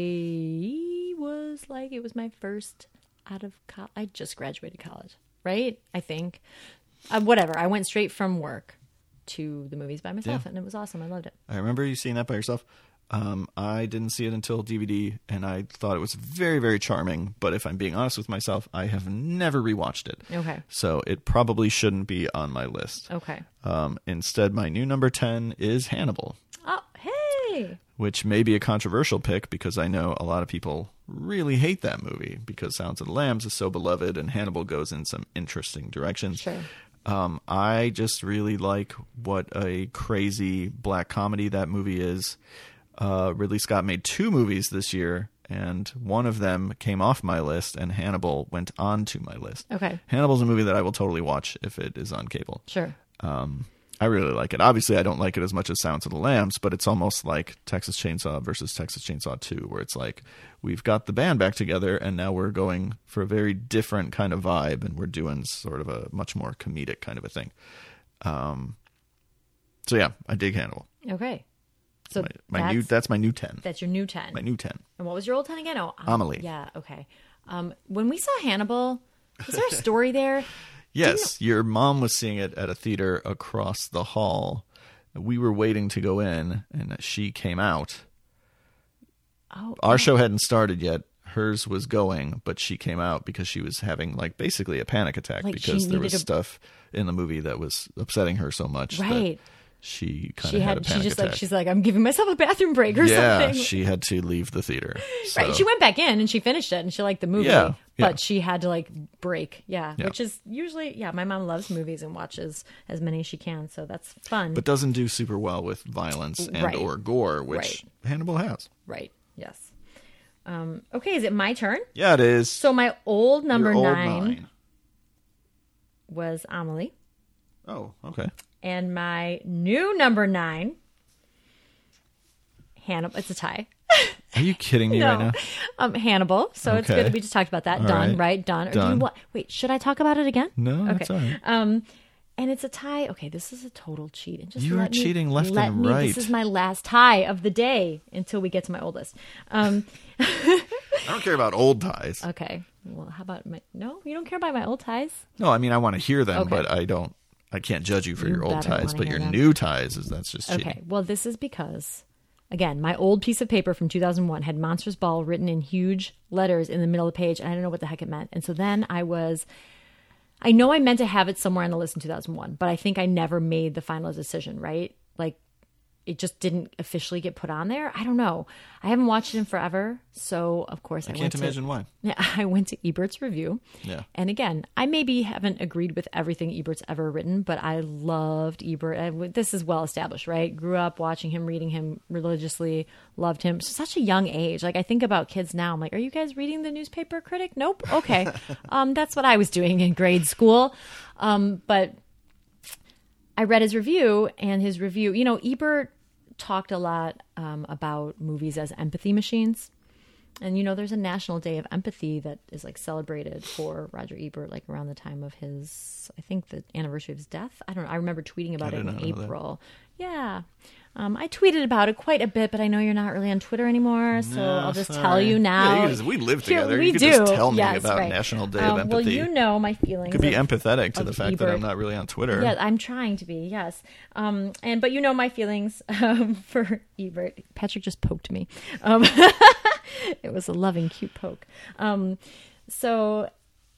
a was like it was my first out of college. I just graduated college, right? I think. Uh, whatever. I went straight from work to the movies by myself, Yeah. and it was awesome. I loved it. I remember you seeing that by yourself. Um, I didn't see it until D V D, and I thought it was very, very charming. But if I'm being honest with myself, I have never rewatched it. Okay. So it probably shouldn't be on my list. Okay. Um, instead, my new number ten is Hannibal, Oh, hey. which may be a controversial pick because I know a lot of people really hate that movie because Silence of the Lambs is so beloved, and Hannibal goes in some interesting directions. Sure. Um, I just really like what a crazy black comedy that movie is. Uh, Ridley Scott made two movies this year, and one of them came off my list, and Hannibal went onto my list. Okay. Hannibal's a movie that I will totally watch if it is on cable. Sure. Um, I really like it. Obviously, I don't like it as much as Silence of the Lambs, but it's almost like Texas Chainsaw versus Texas Chainsaw two, where it's like we've got the band back together, and now we're going for a very different kind of vibe, and we're doing sort of a much more comedic kind of a thing. Um, so yeah, I dig Hannibal. Okay. So My, my that's, new that's my new ten. that's your new ten. My new ten. And what was your old ten again? Oh, Amelie. Yeah. Okay. Um, when we saw Hannibal, was there a story there? Yes, your mom was seeing it at a theater across the hall. We were waiting to go in, and she came out. Oh, Our show hadn't started yet. Hers was going, but she came out because she was having like basically a panic attack Like she because there was needed a- stuff in the movie that was upsetting her so much right. that she kind She of had, had. a She panic just attack. like she's like I'm giving myself a bathroom break or yeah, something. she had to leave the theater. So, Right. She went back in and she finished it and she liked the movie. Yeah, yeah. But she had to like break. Yeah, Yeah. Which is usually yeah. My mom loves movies and watches as many as she can, so that's fun. but doesn't do super well with violence and Right. or gore, which Right. Hannibal has. right. Yes. Um, okay. Is it my turn? Yeah, it is. So my old number Your old nine, was Amelie, Oh, okay. and my new number nine, Hannibal. It's a tie. Are you kidding me right now? Um, Hannibal. So it's Okay. good. We just talked about that. All Done. right. Right. Done. Or do you Done. want? Wait. Should I talk about it again? No, Okay. that's all right. Um, and it's a tie. Okay, this is a total cheat. And just You are let me- cheating left let and me- right. This is my last tie of the day until we get to my oldest. Um, I don't care about old ties. okay. Well, how about my? No, you don't care about my old ties. No, I mean I want to hear them, Okay. but I don't. I can't judge you for You your old better ties. wanna But hear your them. new ties is that's just cheating. Okay. Well, this is because, again, my old piece of paper from two thousand one had Monsters Ball written in huge letters in the middle of the page, and I didn't know what the heck it meant. And so then I was, I know I meant to have it somewhere on the list in two thousand one, but I think I never made the final decision, right? Like, it just didn't officially get put on there. I don't know. I haven't watched it in forever, so of course I, I can't went to, imagine why. Yeah, I went to Ebert's review. Yeah. And again, I maybe haven't agreed with everything Ebert's ever written, but I loved Ebert. I, this is well established, right? Grew up watching him, reading him religiously, loved him. Such a young age. Like, I think about kids now. I'm like, are you guys reading the newspaper critic? Nope. Okay. um, that's what I was doing in grade school. Um, but I read his review, and his review, you know, Ebert talked a lot um, about movies as empathy machines. And, you know, there's a National Day of Empathy that is like celebrated for Roger Ebert, like around the time of his, I think the anniversary of his death. I don't know. I remember tweeting about I it in did not know April. Yeah. Um, I tweeted about it quite a bit, but I know you're not really on Twitter anymore, so No, I'll just sorry. tell you now. Yeah, you just- we live Here, together. we You could do. just tell me Yes, about right. National Day Um, of Well, Empathy. you know my feelings. Could be of- empathetic to the of fact that Ebert. I'm not really on Twitter. Yeah, I'm trying to be. Yes, um, and but you know my feelings um, for Ebert. Patrick just poked me. Um, it was a loving, cute poke. Um, so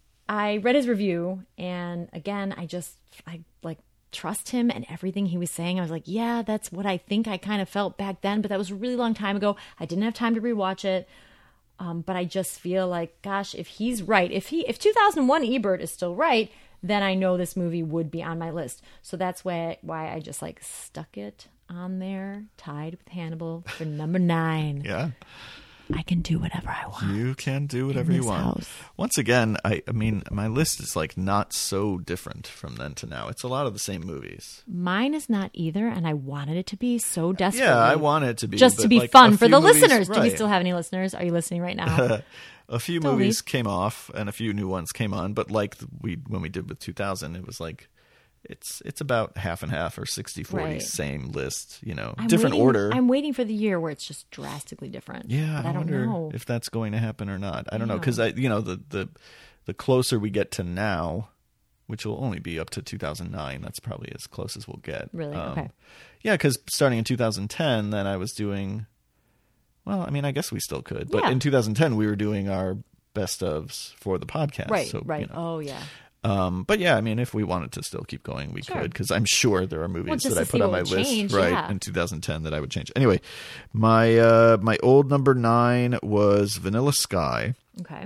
I read his review, and again, I just I like trust him and everything he was saying. I was like, yeah, that's what I think I kind of felt back then, but that was a really long time ago. I didn't have time to rewatch it. Um, but I just feel like, gosh, if he's right, if he, if two thousand one Ebert is still right, then I know this movie would be on my list. So that's why, why I just like stuck it on there, tied with Hannibal for number nine. Yeah. I can do whatever I want. You can do whatever in you this want. house. Once again, I, I mean, my list is like not so different from then to now. It's a lot of the same movies. Mine is not either, and I wanted it to be so desperately. Yeah, I want it to be. just to but, be like, fun a for the few movies- listeners. Do we right. still have any listeners? Are you listening right now? A few Don't movies leave. came off and a few new ones came on, but like we when we did with two thousand, it was like it's it's about half and half or sixty forty, Right. same list, you know, I'm different waiting- order. I'm waiting for the year where it's just drastically different. Yeah, but I, I don't wonder know. if that's going to happen or not. I don't know Yeah. because I, you know, the the the closer we get to now, which will only be up to two thousand nine. That's probably as close as we'll get. Really? Okay. Yeah, because starting in two thousand ten, then I was doing. Well, I mean, I guess we still could, but Yeah. in two thousand ten, we were doing our best ofs for the podcast. Right, so, right. You know. Oh, yeah. Um, but yeah, I mean, if we wanted to still keep going, we Sure. could, because I'm sure there are movies just that I to put see on what my would list change, right yeah. in two thousand ten that I would change. Anyway, my uh, my old number nine was Vanilla Sky. Okay.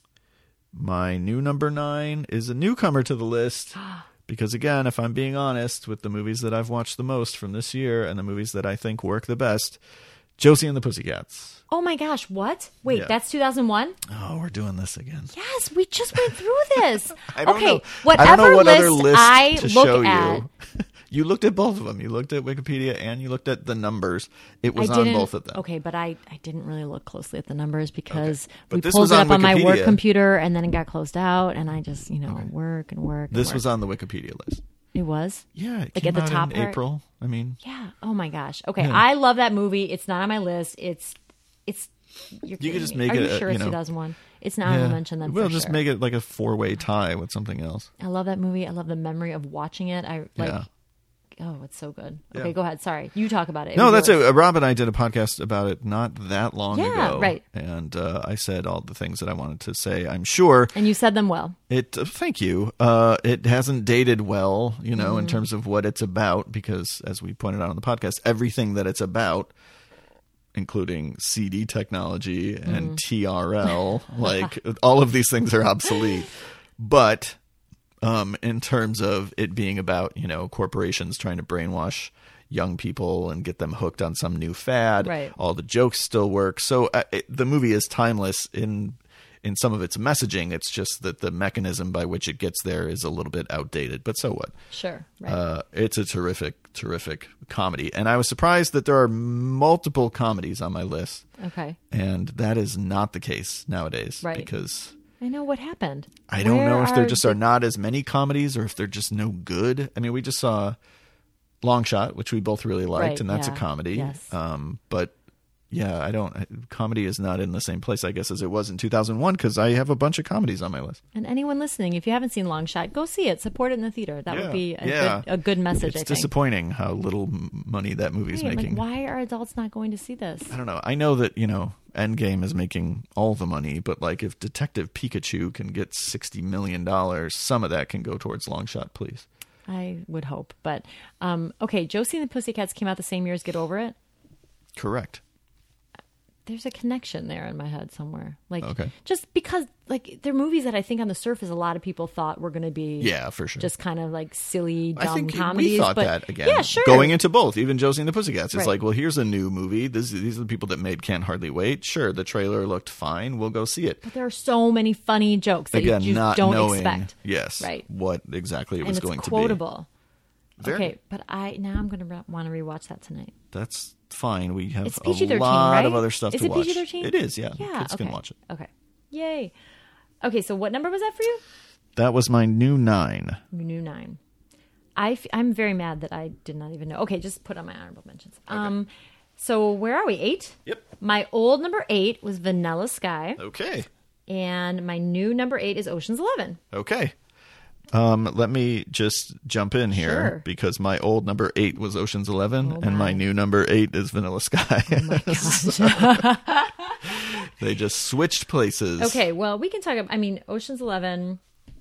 My new number nine is a newcomer to the list. Because again, if I'm being honest with the movies that I've watched the most from this year and the movies that I think work the best, Josie and the Pussycats. Oh my gosh, what? Wait, Yeah. that's two thousand one? Oh, we're doing this again. Yes, we just went through this. I don't okay, know. whatever I don't know what list, other list I to look show at, you. You looked at both of them. You looked at Wikipedia and you looked at the numbers. It was I on didn't, both of them. Okay, but I, I didn't really look closely at the numbers because But we this pulled was it on up on my work Wikipedia. computer and then it got closed out and I just, you know, work and work. and This work. was on the Wikipedia list. It was? Yeah, it Like came at the out top in part? April. I mean, Yeah. Oh my gosh. Okay, Yeah. I love that movie. It's not on my list. It's, it's, you're You kidding could just me. make Are it, you uh, sure you it's know- two thousand one? It's not yeah. on mention then We'll for just sure. make it like a four-way tie with something else. I love that movie. I love the memory of watching it. I like. Yeah. Oh, it's so good. Yeah. Okay, go ahead. Sorry, you talk about it. It No, was that's yours. it. Rob and I did a podcast about it not that long Yeah, ago. right. And uh, I said all the things that I wanted to say. I'm sure And you said them well. it. Uh, thank you. Uh, it hasn't dated well, you know, Mm-hmm. in terms of what it's about, because as we pointed out on the podcast, everything that it's about, including C D technology and Mm. T R L, like all of these things are obsolete. But um, in terms of it being about, you know, corporations trying to brainwash young people and get them hooked on some new fad, Right. all the jokes still work. So uh, it, the movie is timeless in in some of its messaging. It's just that the mechanism by which it gets there is a little bit outdated. But so what? Sure. Right. Uh, it's a terrific, terrific comedy. And I was surprised that there are multiple comedies on my list. okay. And that is not the case nowadays. Right. Because I know what happened. I don't Where know if there are just the- are not as many comedies or if they're just no good. I mean, we just saw Long Shot, which we both really liked, Right, and that's yeah. a comedy. Yes. Um, but yeah, I don't. Comedy is not in the same place, I guess, as it was in two thousand one because I have a bunch of comedies on my list. And anyone listening, if you haven't seen Long Shot, go see it. Support it in the theater. That Yeah, would be a, yeah. good, a good message. It's I think. disappointing how little m- money that movie's Right, making. like, why are adults not going to see this? I don't know. I know that, you know, Endgame is making all the money, but like if Detective Pikachu can get sixty million dollars, some of that can go towards Long Shot, please. I would hope. But, um, okay, Josie and the Pussycats came out the same year as Get Over It. Correct. There's a connection there in my head somewhere. Like, Okay. just because, like, they're movies that I think on the surface a lot of people thought were going to be Yeah, for sure. just kind of like silly, dumb I think comedies. we thought but, that again. Yeah, sure. Going into both, even Josie and the Pussycats. It's Right. like, well, here's a new movie. This, these are the people that made Can't Hardly Wait. Sure, the trailer looked fine. We'll go see it. But there are so many funny jokes that Again, you just not don't knowing, expect. yes, Right. what exactly it And was it's going quotable. to be. Very, Okay, but I now I'm going to re- want to rewatch that tonight. That's fine. We have It's a P G thirteen, lot right? of other stuff Is to it watch. P G thirteen? It is, yeah. Yeah, Kids okay. can watch it. Okay, yay. Okay, so what number was that for you? That was my new nine. New nine. I f- I'm very mad that I did not even know. Okay, just put on my honorable mentions. Um, so where are we? Eight. Yep. My old number eight was Vanilla Sky, Okay. and my new number eight is Ocean's Eleven. Okay. Um, let me just jump in here Sure. because my old number eight was Ocean's Eleven, Oh, and my my. new number eight is Vanilla Sky. Oh my gosh. They just switched places. Okay, well, we can talk about, I mean, Ocean's Eleven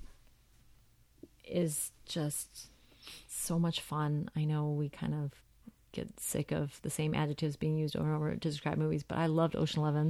is just so much fun. I know we kind of get sick of the same adjectives being used over and over to describe movies, but I loved Ocean Eleven.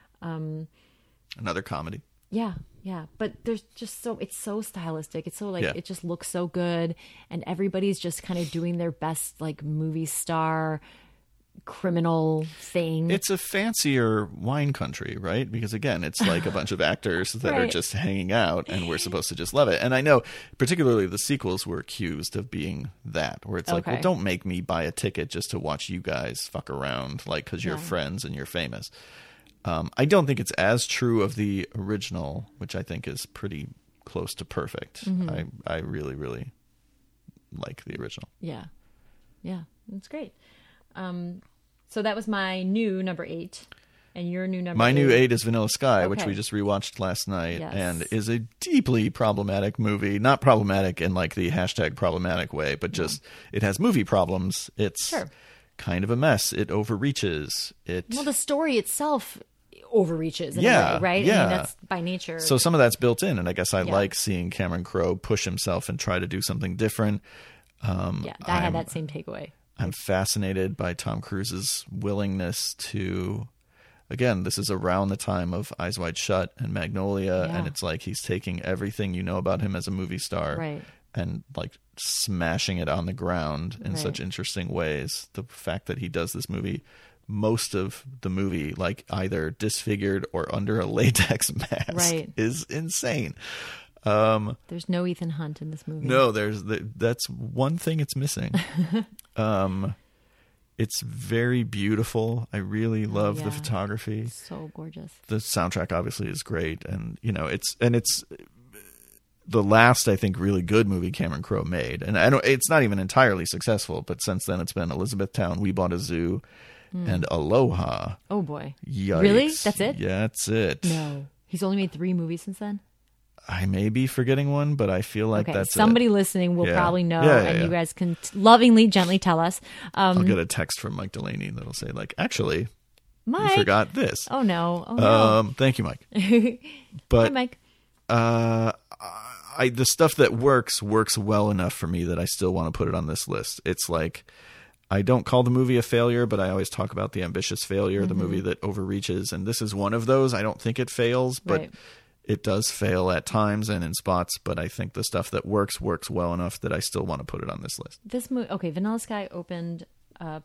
Another comedy. Yeah, yeah. But there's just so, it's so stylistic. It's so like, Yeah. it just looks so good. And everybody's just kind of doing their best, like, movie star criminal thing. It's a fancier wine country, right? Because again, it's like a bunch of actors that are Right. just hanging out and we're supposed to just love it. And I know particularly the sequels were accused of being that, where it's like, Okay. well, don't make me buy a ticket just to watch you guys fuck around, like, because you're Yeah. friends and you're famous. Um, I don't think it's as true of the original, which I think is pretty close to perfect. Mm-hmm. I, I really, really like the original. Yeah. Yeah. It's great. Um, so that was my new number eight. And your new number My eight. new eight is Vanilla Sky, which Okay. we just rewatched last night, Yes. and is a deeply problematic movie. Not problematic in like the hashtag problematic way, but just it has movie problems. It's Sure. kind of a mess. It overreaches. It Well, the story itself overreaches in Yeah, a way, right? I yeah. mean, that's by nature. so some of that's built in, and I guess I Yeah. like seeing Cameron Crowe push himself and try to do something different. yeah, I I'm- had that same takeaway. I'm fascinated by Tom Cruise's willingness to, again, this is around the time of Eyes Wide Shut and Magnolia, Yeah. and it's like he's taking everything you know about him as a movie star Right. and like smashing it on the ground in Right. such interesting ways. The fact that he does this movie, most of the movie, like either disfigured or under a latex mask, Right. is insane. There's no Ethan Hunt in this movie. No, there's the, that's one thing it's missing. um, it's very beautiful. I really love yeah. the photography. So gorgeous. The soundtrack obviously is great, and you know it's and it's the last I think really good movie Cameron Crowe made. And I don't. It's not even entirely successful, but since then it's been Elizabethtown, We Bought a Zoo, and Aloha. Oh boy. Yikes! Really? That's it? Yeah, that's it. No. He's only made three movies since then? I may be forgetting one, but I feel like Okay. that's Somebody it. listening will Yeah. probably know, Yeah, yeah, and yeah. you guys can t- lovingly, gently tell us. Um, I'll get a text from Mike Delaney that'll say like, actually, Mike. you forgot this. Oh, no. Oh, no. Um, thank you, Mike. Hi, But Mike. uh, I the stuff that works works well enough for me that I still want to put it on this list. It's like I don't call the movie a failure, but I always talk about the ambitious failure, Mm-hmm. the movie that overreaches, and this is one of those. I don't think it fails, but Right. it does fail at times and in spots. But I think the stuff that works works well enough that I still want to put it on this list. This movie, okay, Vanilla Sky opened up,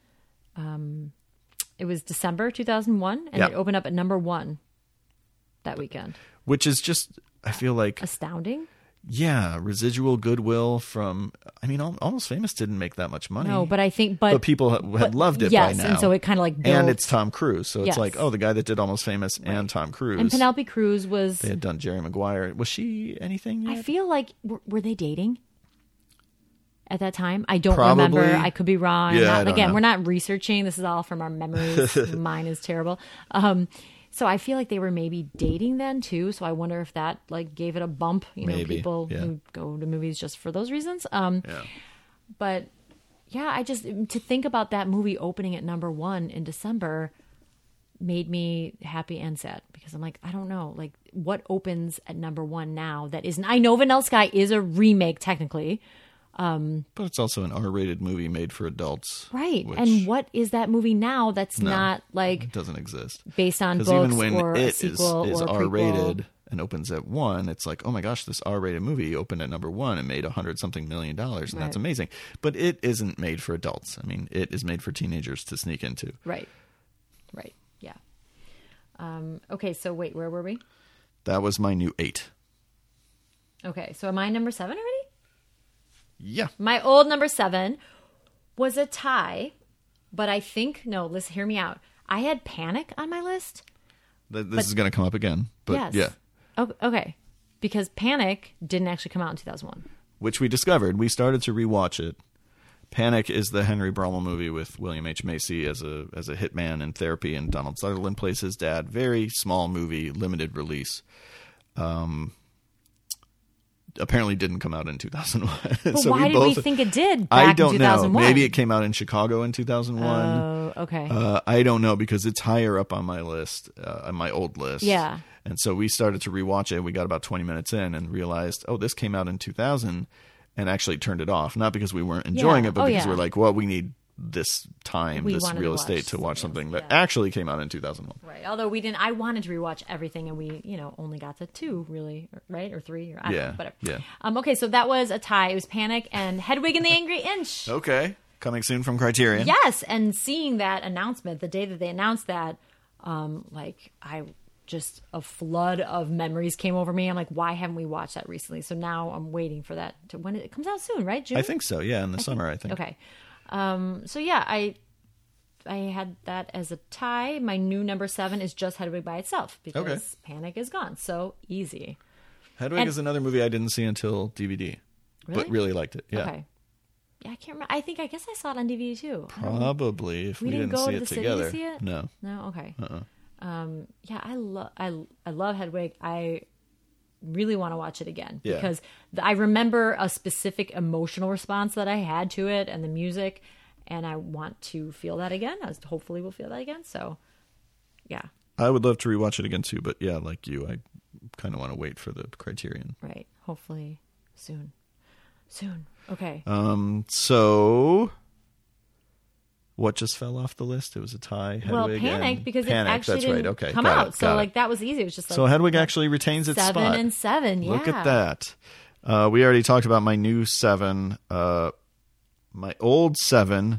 um, it was December two thousand one, and Yeah. it opened up at number one that weekend. Which is just, I feel like, Astounding? yeah, residual goodwill from. I mean, Al- Almost Famous didn't make that much money. No, but I think, but, but people ha- had but- loved it yes, by now. and so it kind of like built. and it's Tom Cruise, so it's Yes. like, oh, the guy that did Almost Famous and Tom Cruise. and Penelope Cruz was, They had done Jerry Maguire. Was she anything yet? I feel like, were, were they dating? at that time. I don't Probably. remember. I could be wrong. Yeah, Not- I don't again, know. we're not researching. This is all from our memories. Mine is terrible. Um, so I feel like they were maybe dating then too. So I wonder if that like gave it a bump. You know, Maybe, people yeah. who go to movies just for those reasons. Um, Yeah. But yeah, I just to think about that movie opening at number one in December made me happy and sad because I'm like, I don't know, like what opens at number one now that isn't. I know Vanilla Sky is a remake technically, But it's also an R-rated movie made for adults. right? which And what is that movie now that's No. not like doesn't exist. based on Because books even when or a it is, sequel is or a prequel? R-rated and opens at one, it's like, oh my gosh, this R-rated movie opened at number one and made a hundred something million dollars, and that's Right. amazing. But it isn't made for adults. I mean, it is made for teenagers to sneak into. Right, right, yeah. Um, okay, so wait, where were we? That was my new eight. Okay, so am I number seven already? Yeah. My old number seven was a tie, but I think no. Let's hear me out. I had Panic on my list. Th- This is going to come up again. But yes. yeah. Oh, okay. Because Panic didn't actually come out in two thousand one. Which we discovered. We started to rewatch it. Panic is the Henry Brummel movie with William H. Macy as a as a hitman in therapy, and Donald Sutherland plays his dad. Very small movie, limited release. Um, apparently didn't come out in two thousand one. But So why we did we both, think it did I back don't in two thousand one? know. Maybe it came out in Chicago in two thousand one. Oh, okay. Uh, I don't know because it's higher up on my list, uh, on my old list. Yeah. And so we started to rewatch it. We got about twenty minutes in and realized, oh, this came out in two thousand, and actually turned it off. Not because we weren't enjoying Yeah. it, but Oh, because yeah. we're like, well, we need this time, We this wanted to real watch estate to watch something something else, that yeah. actually came out in two thousand one. Right. Although we didn't, I wanted to rewatch everything, and we, you know, only got to two, really, right, or three, or I don't Yeah, know, whatever. yeah. Um. Okay, so that was a tie. It was Panic and Hedwig and the Angry Inch. Okay. Coming soon from Criterion. Yes, and seeing that announcement, the day that they announced that, um, like I just a flood of memories came over me. I'm like, why haven't we watched that recently? So now I'm waiting for that to when it, it comes out soon, right? June. I think so. Yeah, in the summer, I think. Okay. Um. So yeah, I I had that as a tie. My new number seven is just Hedwig by itself because Okay. Panic is gone. So easy. Hedwig And- is another movie I didn't see until D V D, but Really? really liked it. Yeah. Okay. Yeah, I can't remember. I think I guess I saw it on D V D too. I don't- Probably if We we, didn't didn't go see to it the city to together. see it? No. No, okay. Uh-uh. Um, yeah, I love I I love Hedwig. I really want to watch it again Yeah. because th- I remember a specific emotional response that I had to it and the music, and I want to feel that again. I was, hopefully, we'll feel that again. So, yeah, I would love to rewatch it again too, but yeah, like you, I kind of want to wait for the Criterion. right. Hopefully, soon, soon. Okay. Um, so what just fell off the list? It was a tie. Hedwig well, Panic and because Panic, it actually that's didn't right. Okay, come got out. it, so got it. like that was easy. It was just like So Hedwig actually retains its seven spot. and seven. Yeah. Look at that. Uh, we already talked about my new seven. Uh, my old seven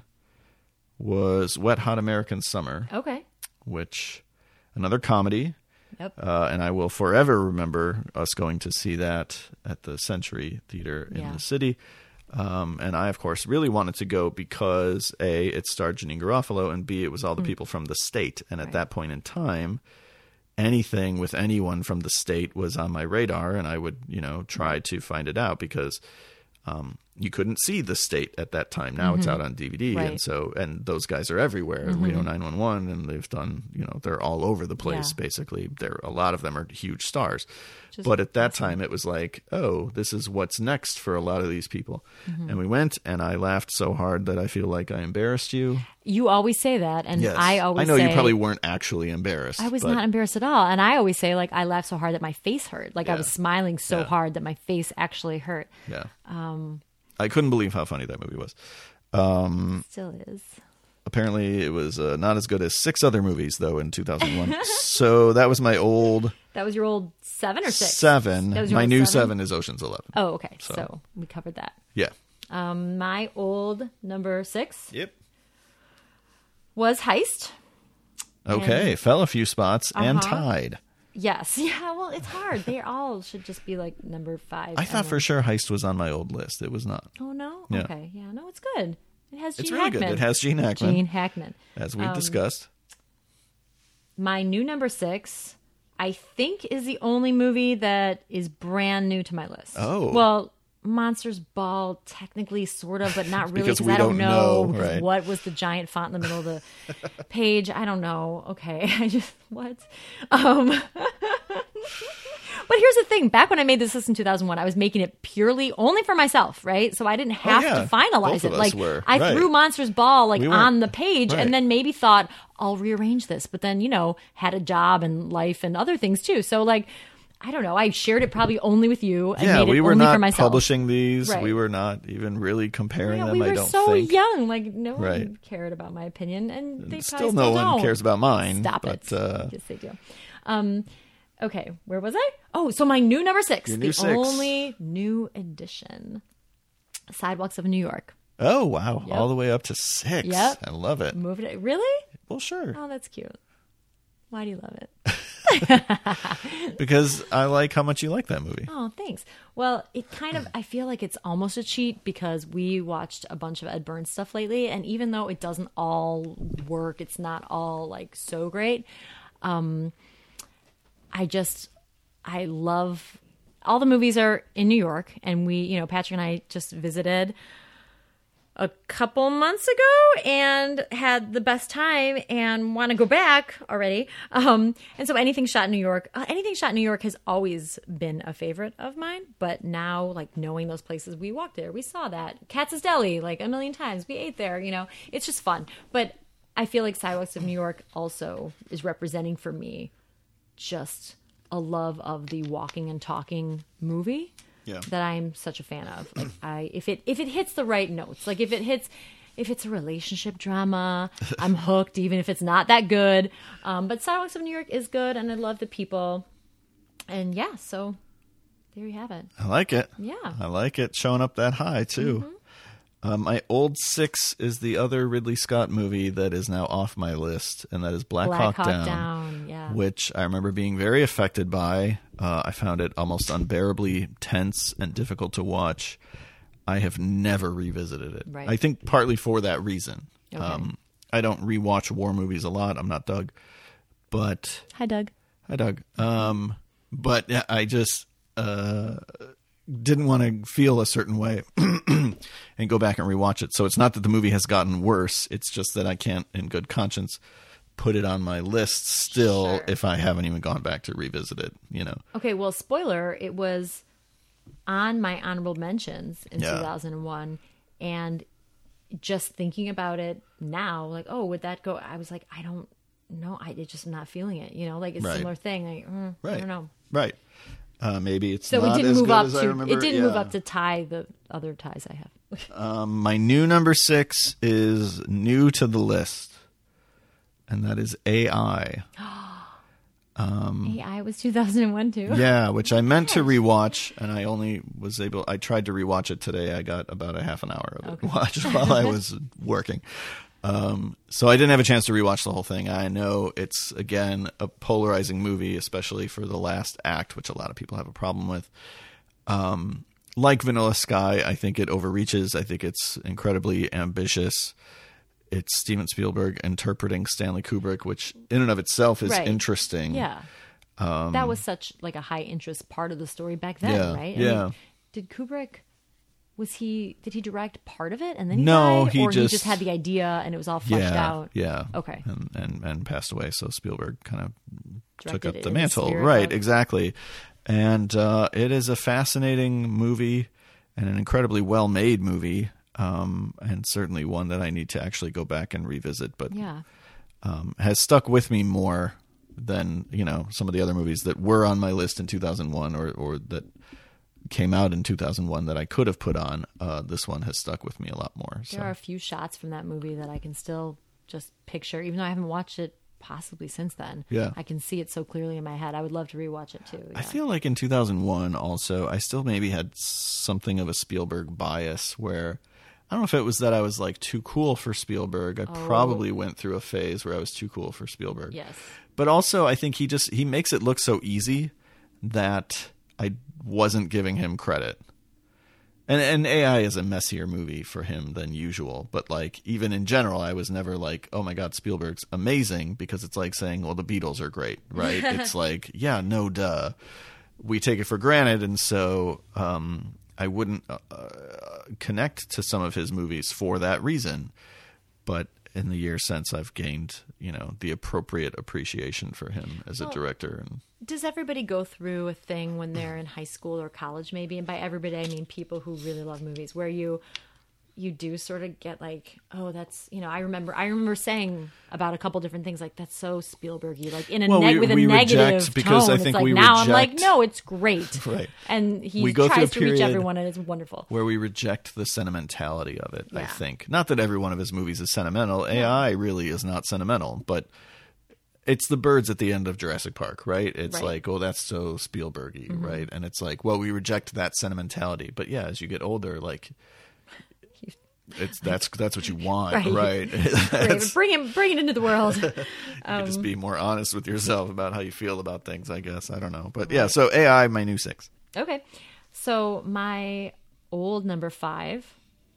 was Wet Hot American Summer, Okay. which another comedy. Yep. Uh, and I will forever remember us going to see that at the Century Theater in Yeah. the city. Um, and I, of course, really wanted to go because A, it starred Janine Garofalo, and B, it was all the people from the state. And at Mm. Right. that point in time, anything with anyone from the state was on my radar, and I would, you know, try to find it out because um, you couldn't see the state at that time. Now it's out on D V D, and Mm-hmm. Right. so and those guys are everywhere. Reno nine one one, and they've done, you know, they're all over the place. Yeah. Basically, there a lot of them are huge stars. Which is But at that time, it was like, oh, this is what's next for a lot of these people. Mm-hmm. And we went, and I laughed so hard that I feel like I embarrassed you. You always say that, and Yes, I always I know say, you probably weren't actually embarrassed. I was but not embarrassed at all. And I always say, like, I laughed so hard that my face hurt. Like, I Yeah. was smiling so Yeah. hard that my face actually hurt. Yeah, Um, I couldn't believe how funny that movie was. Still is. Apparently, it was uh, not as good as six other movies, though, in two thousand one. So that was my old That was your old seven or six? seven. That was your My old new seven? seven is Ocean's Eleven. Oh, okay. So- So. we covered that. Yeah. Um, my old number six Yep. was Heist. Okay, fell a few spots and Uh-huh. tied. Yes. Yeah, well, it's hard. They all should just be like number five. I thought and for then- sure Heist was on my old list. It was not. Oh, no? Yeah. Okay. Yeah, no, it's good. It has Gene It's really Hackman. good. It has Gene Hackman, Gene Hackman. as we Um, discussed. My new number six, I think, is the only movie that is brand new to my list. Oh. Well, Monsters Ball, technically, sort of, but not really, Because because we I don't, don't know, know, because right. what was the giant font in the middle of the page. I don't know. Okay, I just what? Um, but here's the thing: back when I made this list in two thousand one, I was making it purely only for myself, right? So I didn't have yeah. to finalize Both it. of us Like were. I Right. threw Monsters Ball like We weren't- on the page, right. and then maybe thought I'll rearrange this, but then you know had a job and life and other things too. So like. I don't know. I shared it probably only with you and Yeah, made it we were only for not myself. publishing these. Right. We were not even really comparing Yeah, them, we I were don't so think. young. Like no Right. one cared about my opinion, and they Still probably no still one don't. cares about mine. Stop but, it. Uh, Yes, they do. Um, okay, where was I? Oh, so my new number six, Your the new six. only new edition, Sidewalks of New York. oh, wow. Yep. All the way up to six. Yep. I love it. Moved it. Really? Well, sure. Oh, that's cute. Why do you love it? Because I like how much you like that movie. Oh, thanks. Well, it kind of, I feel like it's almost a cheat because we watched a bunch of Ed Burns stuff lately. And even though it doesn't all work, it's not all like so great. Um, I just, I love, all the movies are in New York. And we, you know, Patrick and I just visited a couple months ago and had the best time and want to go back already. Um, and so anything shot in New York, uh, anything shot in New York has always been a favorite of mine. But now, like knowing those places, we walked there, we saw that Katz's Deli like a million times. We ate there, you know, it's just fun. But I feel like Sidewalks of New York also is representing for me just a love of the walking and talking movie. Yeah. That I'm such a fan of. Like I, if it if it hits the right notes, like if it hits, if it's a relationship drama, I'm hooked. Even if it's not that good, um, but Sidewalks of New York is good, and I love the people, and yeah. So there you have it. I like it. Yeah. I like it showing up that high, too. Mm-hmm. Um, my old six is the other Ridley Scott movie that is now off my list, and that is Black, Black Hawk, Hawk Down, Down, yeah. which I remember being very affected by. Uh, I found it almost unbearably tense and difficult to watch. I have never revisited it. Right. I think partly for that reason. Okay. Um, I don't rewatch war movies a lot. I'm not Doug. But Hi, Doug. Hi, Doug. Um, but yeah, I just uh, didn't want to feel a certain way and go back and rewatch it. So it's not that the movie has gotten worse. It's just that I can't, in good conscience, put it on my list still Sure. if I haven't even gone back to revisit it. You know. Okay, well, spoiler, it was on my honorable mentions in Yeah. two thousand one, and just thinking about it now, like, oh, would that go? I was like, I don't know. I it just not feeling it. You know, like it's a Right. similar thing. Like, mm, I Right. don't know. Right. Uh, maybe it's So not it didn't as move good up as I to remember. it didn't move Yeah. up to tie the other ties I have. Um, my new number six is new to the list, and that is A I. A I was two thousand one too. Yeah, which I meant to rewatch, and I only was able. I tried to rewatch it today. I got about a half an hour of it watched while I was working. Um, so I didn't have a chance to rewatch the whole thing. I know it's again a polarizing movie, especially for the last act, which a lot of people have a problem with. Um, like Vanilla Sky, I think it overreaches. I think it's incredibly ambitious. It's Steven Spielberg interpreting Stanley Kubrick, which in and of itself is Right. interesting. Yeah. that was such like a high interest part of the story back then, Yeah, right? yeah. Did Kubrick? Was he? Did he direct part of it and then he No, died? he or he just- just had the idea and it was all fleshed yeah, out. Yeah. Okay. And, and and passed away. So Spielberg kind of took Directed up it the in the mantle. spirit Right, of- exactly. And uh, it is a fascinating movie and an incredibly well made movie. Um, and certainly one that I need to actually go back and revisit, but Yeah. um, has stuck with me more than, you know, some of the other movies that were on my list in two thousand one or, or that came out in two thousand one that I could have put on. Uh, this one has stuck with me a lot more. So. There are a few shots from that movie that I can still just picture, even though I haven't watched it possibly since then. Yeah. I can see it so clearly in my head. I would love to rewatch it too. I yeah. feel like in two thousand one also, I still maybe had something of a Spielberg bias where I don't know if it was that I was like too cool for Spielberg. I Oh. probably went through a phase where I was too cool for Spielberg. Yes. But also I think he just, he makes it look so easy that I wasn't giving him credit. And and A I is a messier movie for him than usual. But like even in general, I was never like, oh my God, Spielberg's amazing, because it's like saying, well, the Beatles are great, right? It's like, yeah, no duh. We take it for granted. And so um, I wouldn't uh, connect to some of his movies for that reason. But in the years since, I've gained, you know, the appropriate appreciation for him as Well, a director. And does everybody go through a thing when they're in high school or college, maybe? And by everybody, I mean people who really love movies, where you you do sort of get like, oh, that's, you know, I remember I remember saying about a couple different things like, that's so Spielberg-y, like in a Well, neg- we- with a we negative reject because tone. I It's think like we now I'm like, reject- no, it's great. Right. And he We go through tries a to reach period everyone, and it's wonderful. where we reject the sentimentality of it, I Yeah. think. Not that every one of his movies is sentimental. A I really is not sentimental, but it's the birds at the end of Jurassic Park, right? It's Right. like, oh, that's so Spielberg-y, Mm-hmm. right? And it's like, well, we reject that sentimentality. But yeah, as you get older, like, it's that's that's what you want, Right. right? Great. That's- Bring him, bring it into the world. you can just be more honest with yourself about how you feel about things, I guess. I don't know. But yeah, so A I, my new six. Okay. So my old number five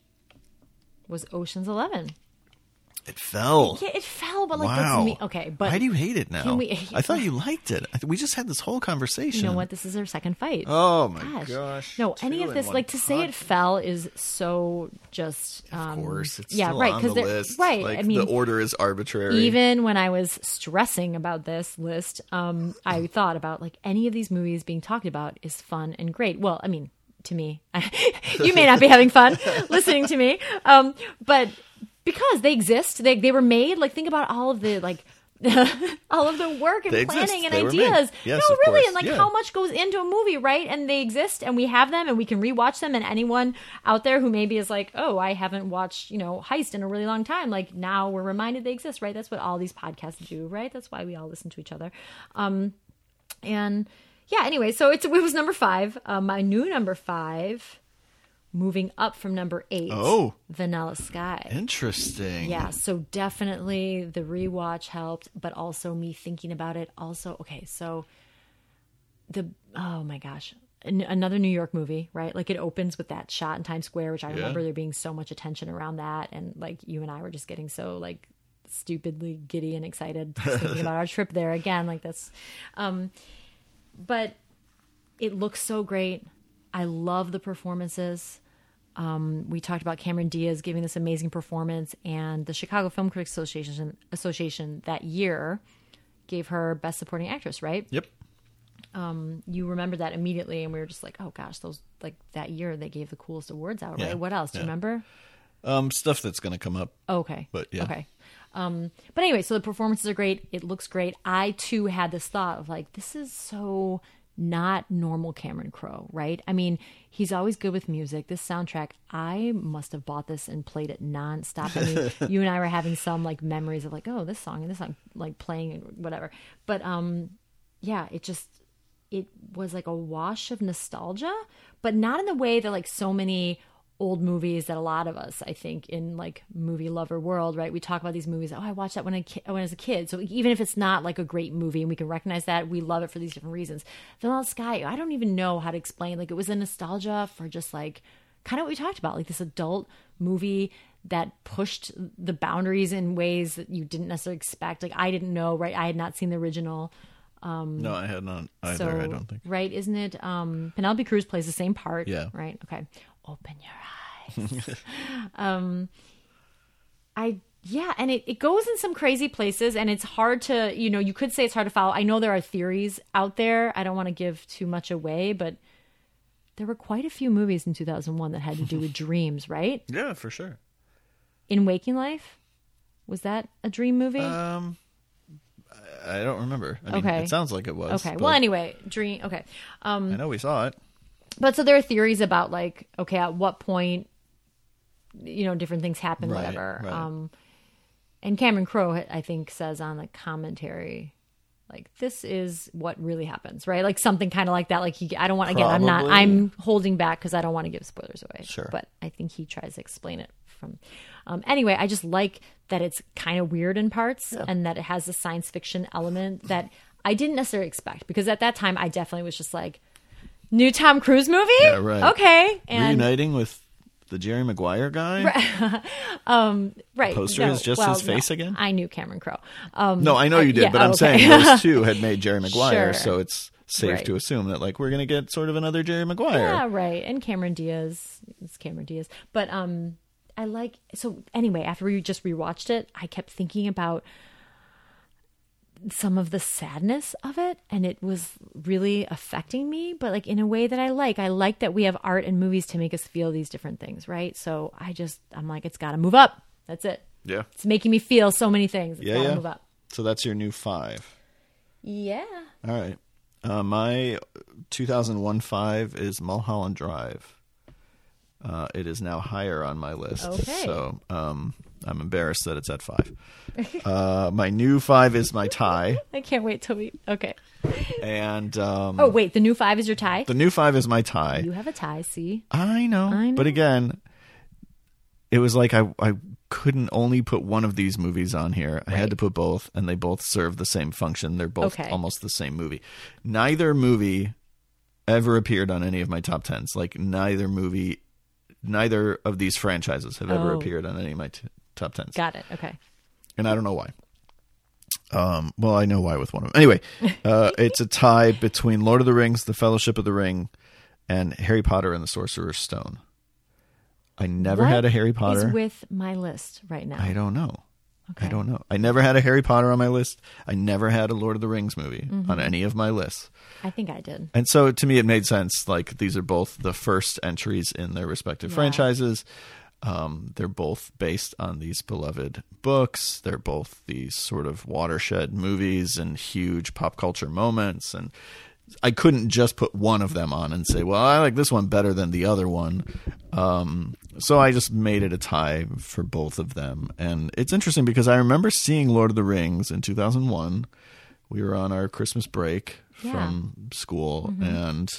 was Ocean's Eleven. It fell. Yeah, it fell, but like Wow. that's me. Okay, but Why do you hate it now? Can we- I thought you liked it. I th- we just had this whole conversation. you know what? This is our second fight. Oh my Gosh. gosh. No, Two any of in this, one like to say it pot. fell is so just. Um, Of course, it's yeah, still right. on the they're- list. right. Like, I mean, the order is arbitrary. even when I was stressing about this list, um, I thought about like any of these movies being talked about is fun and great. Well, I mean, to me, you may not be having fun listening to me, um, but because they exist, they they were made. Like think about all of the like. all of the work and They planning exist. and They were made. ideas. Yes, no, of really, course. and like Yeah. how much goes into a movie, right? And they exist, and we have them, and we can rewatch them. And anyone out there who maybe is like, "Oh, I haven't watched, you know, Heist in a really long time," like now we're reminded they exist, right? That's what all these podcasts do, right? That's why we all listen to each other. Um, and yeah, anyway, so it's it was number five. Um, my new number five, moving up from number eight. Oh. Vanilla Sky. Interesting. Yeah, so definitely the rewatch helped, but also me thinking about it. Also, okay, so the oh my gosh, An- another New York movie, right? Like it opens with that shot in Times Square, which I remember there being so much attention around that, and like you and I were just getting so like stupidly giddy and excited just thinking about our trip there again. Like that's, um, but it looks so great. I love the performances. Um, we talked about Cameron Diaz giving this amazing performance, and the Chicago Film Critics Association Association that year gave her Best Supporting Actress, right? Yep. You remember that immediately, and we were just like, oh gosh, those like that year they gave the coolest awards out, right? Yeah, What else? Do yeah. you remember? Um, stuff that's going to come up. Oh, okay. But, yeah. Okay. Um, but anyway, so the performances are great. It looks great. I too had this thought of like, this is so not normal Cameron Crowe, right? I mean, he's always good with music. This soundtrack, I must have bought this and played it nonstop. I mean, you and I were having some like memories of like, oh, this song and this song, like playing and whatever. But um, yeah, it just, it was like a wash of nostalgia, but not in the way that like so many old movies that a lot of us, I think, in like movie lover world, right? We talk about these movies. Oh, I watched that when I ki- when I was a kid. So even if it's not like a great movie and we can recognize that, we love it for these different reasons. Vanilla Sky, I don't even know how to explain. Like it was a nostalgia for just like kind of what we talked about, like this adult movie that pushed the boundaries in ways that you didn't necessarily expect. Like I didn't know, right? I had not seen the original. No, I had not either, So, I don't think. right? Isn't it? Um, Penelope Cruz plays the same part. Yeah. Right. Okay. Open your eyes. um, I yeah, and it, it goes in some crazy places, and it's hard to you know you could say it's hard to follow. I know there are theories out there. I don't want to give too much away, but there were quite a few movies in two thousand one that had to do with dreams, right? Yeah, for sure. In Waking Life, was that a dream movie? Um, I don't remember. I mean, Okay. it sounds like it was. okay. but Well, anyway, dream. Okay. Um, I know we saw it. But so there are theories about like, okay, at what point, you know, different things happen, Right, whatever. right. Um, and Cameron Crowe, I think, says on the commentary, like, this is what really happens, right? Like something kind of like that. Like he, I don't want, again, I'm not, Probably. I'm holding back because I don't want to give spoilers away. Sure. But I think he tries to explain it from, um, anyway, I just like that it's kind of weird in parts and that it has a science fiction element that I didn't necessarily expect because at that time I definitely was just like, new Tom Cruise movie? Yeah, right. Okay. And Reuniting with the Jerry Maguire guy? right. Poster no, is just well, his face no, again? I knew Cameron Crowe. Um, No, I know you did, yeah, but I'm okay. saying those two had made Jerry Maguire, Sure. so it's safe Right. to assume that like we're gonna get sort of another Jerry Maguire. Yeah, right. And Cameron Diaz. It's Cameron Diaz. But um I like so anyway, after we just rewatched it, I kept thinking about some of the sadness of it, and it was really affecting me, but like in a way that I like. I like that we have art and movies to make us feel these different things, right? So I just I'm like, it's gotta move up. That's it. Yeah. It's making me feel so many things. It's Yeah, gotta yeah. move up. So that's your new five. Yeah. All right. Uh, my two thousand one five is Mulholland Drive. Uh, it is now higher on my list. Okay. So um, I'm embarrassed that it's at five. Uh, my new five is my tie. I can't wait till we okay. And um, Oh wait, the new five is your tie? the new five is my tie. You have a tie, see? I know. I know. But again, it was like I, I couldn't only put one of these movies on here. I Right. had to put both, and they both serve the same function. They're both Okay. almost the same movie. Neither movie ever appeared on any of my top tens. Like neither movie, neither of these franchises have ever Oh. appeared on any of my t- top tens. Got it. Okay. And I don't know why. Um, well, I know why with one of them. Anyway, uh, it's a tie between Lord of the Rings, The Fellowship of the Ring, and Harry Potter and the Sorcerer's Stone. I never What had a Harry is Potter. with my list right now? I don't know. Okay. I don't know. I never had a Harry Potter on my list. I never had a Lord of the Rings movie Mm-hmm. on any of my lists. I think I did. And so to me, it made sense. Like these are both the first entries in their respective Yeah. franchises. Um, they're both based on these beloved books. They're both these sort of watershed movies and huge pop culture moments. And I couldn't just put one of them on and say, well, I like this one better than the other one. Um, so I just made it a tie for both of them. And it's interesting because I remember seeing Lord of the Rings in two thousand one. We were on our Christmas break Yeah. from school, and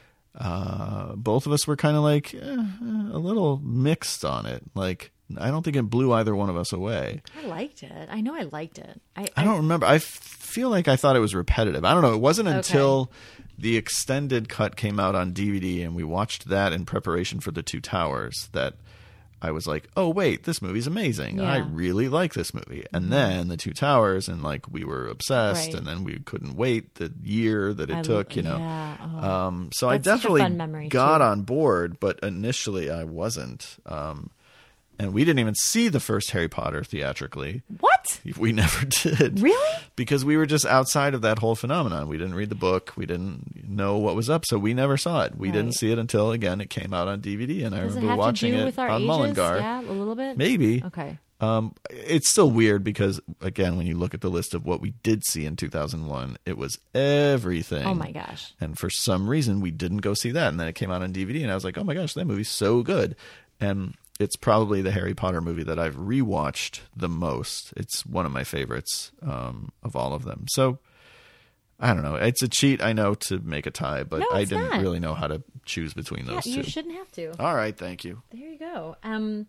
uh, both of us were kind of like eh, a little mixed on it. Like, I don't think it blew either one of us away. I liked it. I know I liked it. I, I don't remember. I f- feel like I thought it was repetitive. I don't know. It wasn't Okay. until the extended cut came out on D V D and we watched that in preparation for The Two Towers that I was like, oh, wait, this movie's amazing. I Yeah. really like this movie. And then The Two Towers, and like we were obsessed, Right. and then we couldn't wait the year that it I- took, you know. yeah, oh. Um, so That's I such a definitely fun memory, got too. on board, but initially I wasn't. Um, and we didn't even see the first Harry Potter theatrically. What? We never did. Really? Because we were just outside of that whole phenomenon. We didn't read the book. We didn't know what was up, so we never saw it. We Right. didn't see it until, again, it came out on D V D, and I Does it remember have watching to do it with our on ages? Mullingar. Yeah, a little bit. Maybe. Okay. Um, it's still weird because, again, when you look at the list of what we did see in two thousand one, it was everything. Oh my gosh. And for some reason, we didn't go see that. And then it came out on D V D, and I was like, oh my gosh, that movie's so good. And it's probably the Harry Potter movie that I've rewatched the most. It's one of my favorites um, of all of them. So, I don't know. It's a cheat, I know, to make a tie, but No, I it's didn't not. really know how to choose between Yeah, those you two. shouldn't have to. All right, thank you. There you go. Um,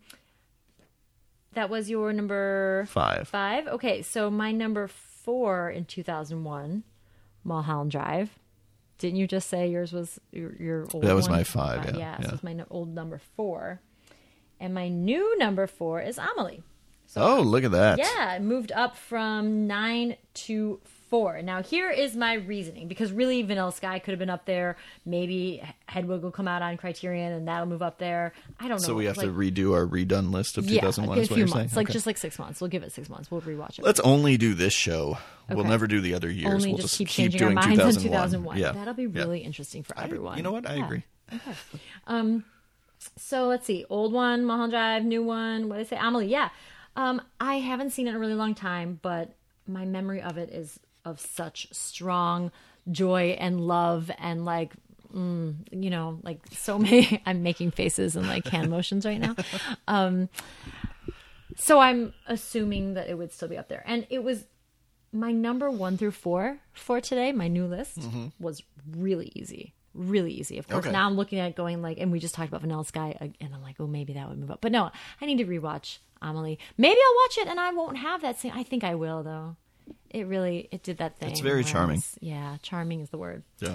that was your number Five. five. Okay, so my number four in two thousand one, Mulholland Drive. Didn't you just say yours was your, your old That was one? my five, yeah, yeah, yeah. so it's my no- old number four. And my new number four is Amelie. So Oh, look at that. yeah, it moved up from nine to four. Now, here is my reasoning, because really Vanilla Sky could have been up there. Maybe Hedwig will come out on Criterion and that'll move up there. I don't know. So we have like, to redo our redone list of yeah, two thousand one a is what few you're months, saying? like Okay. just like six months. We'll give it six months. We'll rewatch it. Let's only do this show. We'll Okay. never do the other years. Only we'll just just keep keep changing our doing minds on two two thousand thousand one. one. Yeah. That'll be Yeah. really interesting for I- everyone. you know what? I Yeah. agree. Okay. Um, so let's see. Old one, Mulholland Drive. New one. What did I say? Amelie. Yeah. Um, I haven't seen it in a really long time, but my memory of it is of such strong joy and love and like, mm, you know, like so many. I'm making faces and like hand motions right now. Um, so I'm assuming that it would still be up there, and it was my number one through four for today. My new list was really easy. Really easy. Of course, Okay. now I'm looking at it going like, and we just talked about Vanilla Sky, uh, and I'm like, oh, maybe that would move up. But no, I need to rewatch Amelie. Maybe I'll watch it and I won't have that same. I think I will, though. It really, it did that thing. It's very where I charming. was- yeah, charming is the word. Yeah.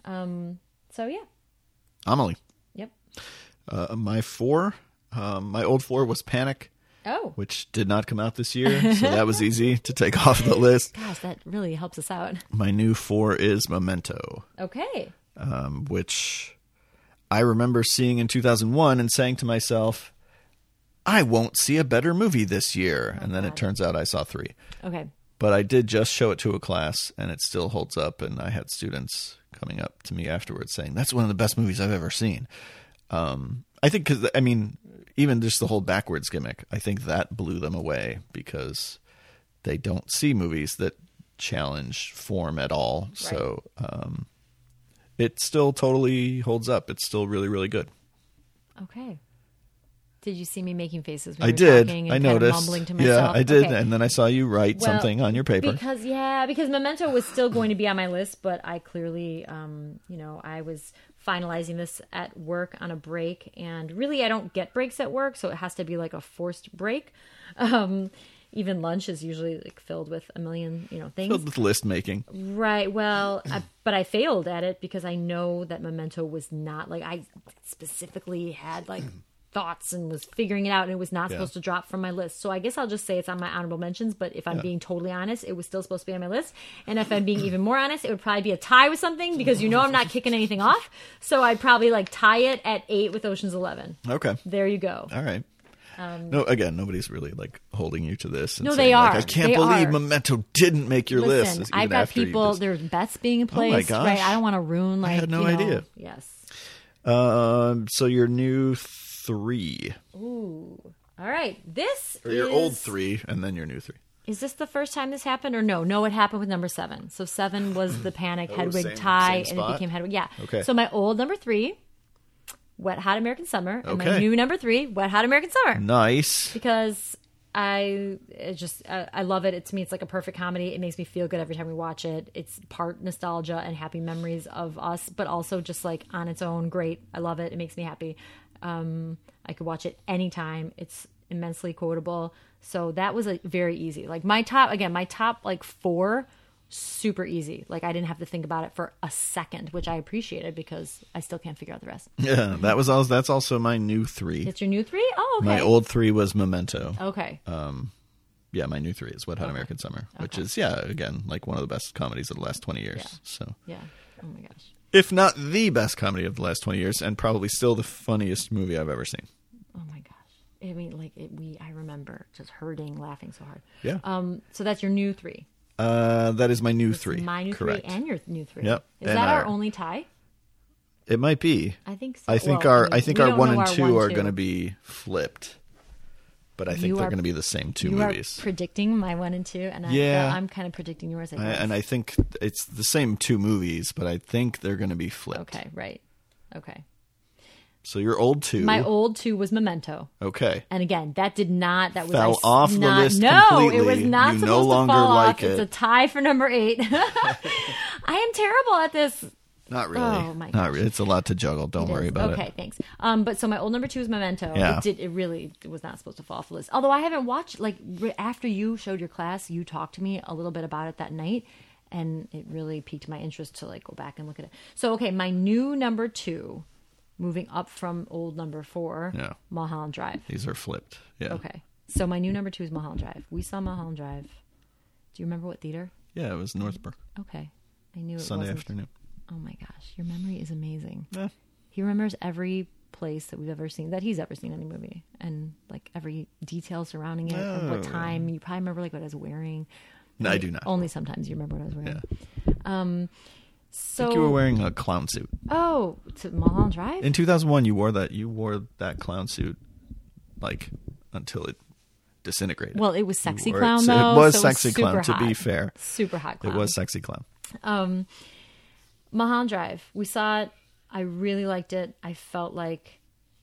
So yeah, Amelie. yep. Uh, my four, um, my old four was Panic. Oh. which did not come out this year, so that was easy to take off the list. Gosh, that really helps us out. My new four is Memento, Okay. um, which I remember seeing in two thousand one and saying to myself, I won't see a better movie this year. And then it turns out I saw three. Okay. But I did just show it to a class, and it still holds up. And I had students coming up to me afterwards saying, that's one of the best movies I've ever seen. Um, I think because, I mean, even just the whole backwards gimmick, I think that blew them away because they don't see movies that challenge form at all. Right. So um, it still totally holds up. It's still really, really good. Okay. Did you see me making faces when I you were did. talking and I kind noticed. of mumbling to myself? Yeah, I did. Okay. And then I saw you write Well, something on your paper. Because, yeah, because Memento was still going to be on my list, but I clearly, um, you know, I was finalizing this at work on a break. And really, I don't get breaks at work, so it has to be like a forced break. Um, even lunch is usually like filled with a million, you know, things. Filled with list making. Right. Well, I, but I failed at it because I know that Memento was not like I specifically had like thoughts and was figuring it out, and it was not Yeah. supposed to drop from my list. So I guess I'll just say it's on my honorable mentions. But if I'm Yeah. being totally honest, it was still supposed to be on my list. And if I'm being even more honest, it would probably be a tie with something because you know I'm not kicking anything off. So I'd probably like tie it at eight with Ocean's Eleven. Okay. There you go. All right. no, again, nobody's really like holding you to this. And No, saying, they like, are. I can't They believe are. Memento didn't make your Listen, list. I've even got after you people. just- There's bets being Oh my placed. gosh. Right. I don't want to ruin. Like had no you know, idea. Yes. Um, so your new three, Ooh. All right. This or your is, old three, and then your new three. Is this the first time this happened, or no? No, it happened with number seven. So seven was the panic Oh, Hedwig same- tie, same and spot? it became Hedwig. Yeah. Okay. So my old number three, Wet Hot American Summer, and my Okay. new number three, Wet Hot American Summer, Nice. because I it just I, I love it. It to me, it's like a perfect comedy. It makes me feel good every time we watch it. It's part nostalgia and happy memories of us, but also just like on its own, great. I love it. It makes me happy. Um, I could watch it anytime. It's immensely quotable. So that was a very easy. Like my top, again, my top like four, super easy. Like I didn't have to think about it for a second, which I appreciated because I still can't figure out the rest. Yeah, that was also, that's also my new three. It's your new three? Oh, okay. My old three was Memento. Okay. Yeah, my new three is Wet Hot American Summer, which is, yeah, again, like one of the best comedies of the last twenty years. Yeah. So, Yeah. Oh my gosh. if not the best comedy of the last twenty years, and probably still the funniest movie I've ever seen. Oh my gosh. I mean, like it, we, I remember just hurting, laughing so hard. Yeah. Um. So that's your new three. Uh, that is my new It's three. My new Correct. three and your new three. Yep. Is And that our our- only tie? It might be. I think so. I think Well, our mean, I think we our don't one know and our two one, are two. going to be flipped, but I think You they're are- going to be the same two You movies. are predicting my one and two, and I, Yeah. I'm kind of predicting yours. I I, guess. and I think it's the same two movies, but I think they're going to be flipped. Okay. Right. Okay. So your old two, My old two was Memento. okay, And again, that did not. That was Fell I s- off the not, list No, completely. it was not You supposed no to longer fall like off. It's it. a tie for number eight. I am terrible at this. not really. Oh, my Not gosh. really. It's a lot to juggle. Don't It worry is. about okay, it. thanks. Um, but so my old number two is Memento. Yeah. It did. It really it was not supposed to fall off the list. Although I haven't watched like re- after you showed your class, you talked to me a little bit about it that night, and it really piqued my interest to like go back and look at it. So okay, my new number two, moving up from old number four, Yeah. Mulholland Drive. These are flipped. Yeah. Okay, so my new number two is Mulholland Drive. We saw Mulholland Drive. Do you remember what theater? Yeah, it was Northbrook. Okay, I knew it Sunday wasn't. afternoon. Oh my gosh, your memory is amazing. Yeah. He remembers every place that we've ever seen, that he's ever seen any movie, and like every detail surrounding it, and what Oh. time. You probably remember like what I was wearing. No, I do not. Only sometimes you remember what I was wearing. Yeah. Um, I so think you were wearing a clown suit. oh, to Mulholland Drive. In two thousand one, you wore that. You wore that clown suit, like until it disintegrated. well, it was sexy You wore clown it, so though. It was so sexy super clown. To be hot. fair, super hot clown. it was sexy clown. Um, Mulholland Drive. We saw it. I really liked it. I felt like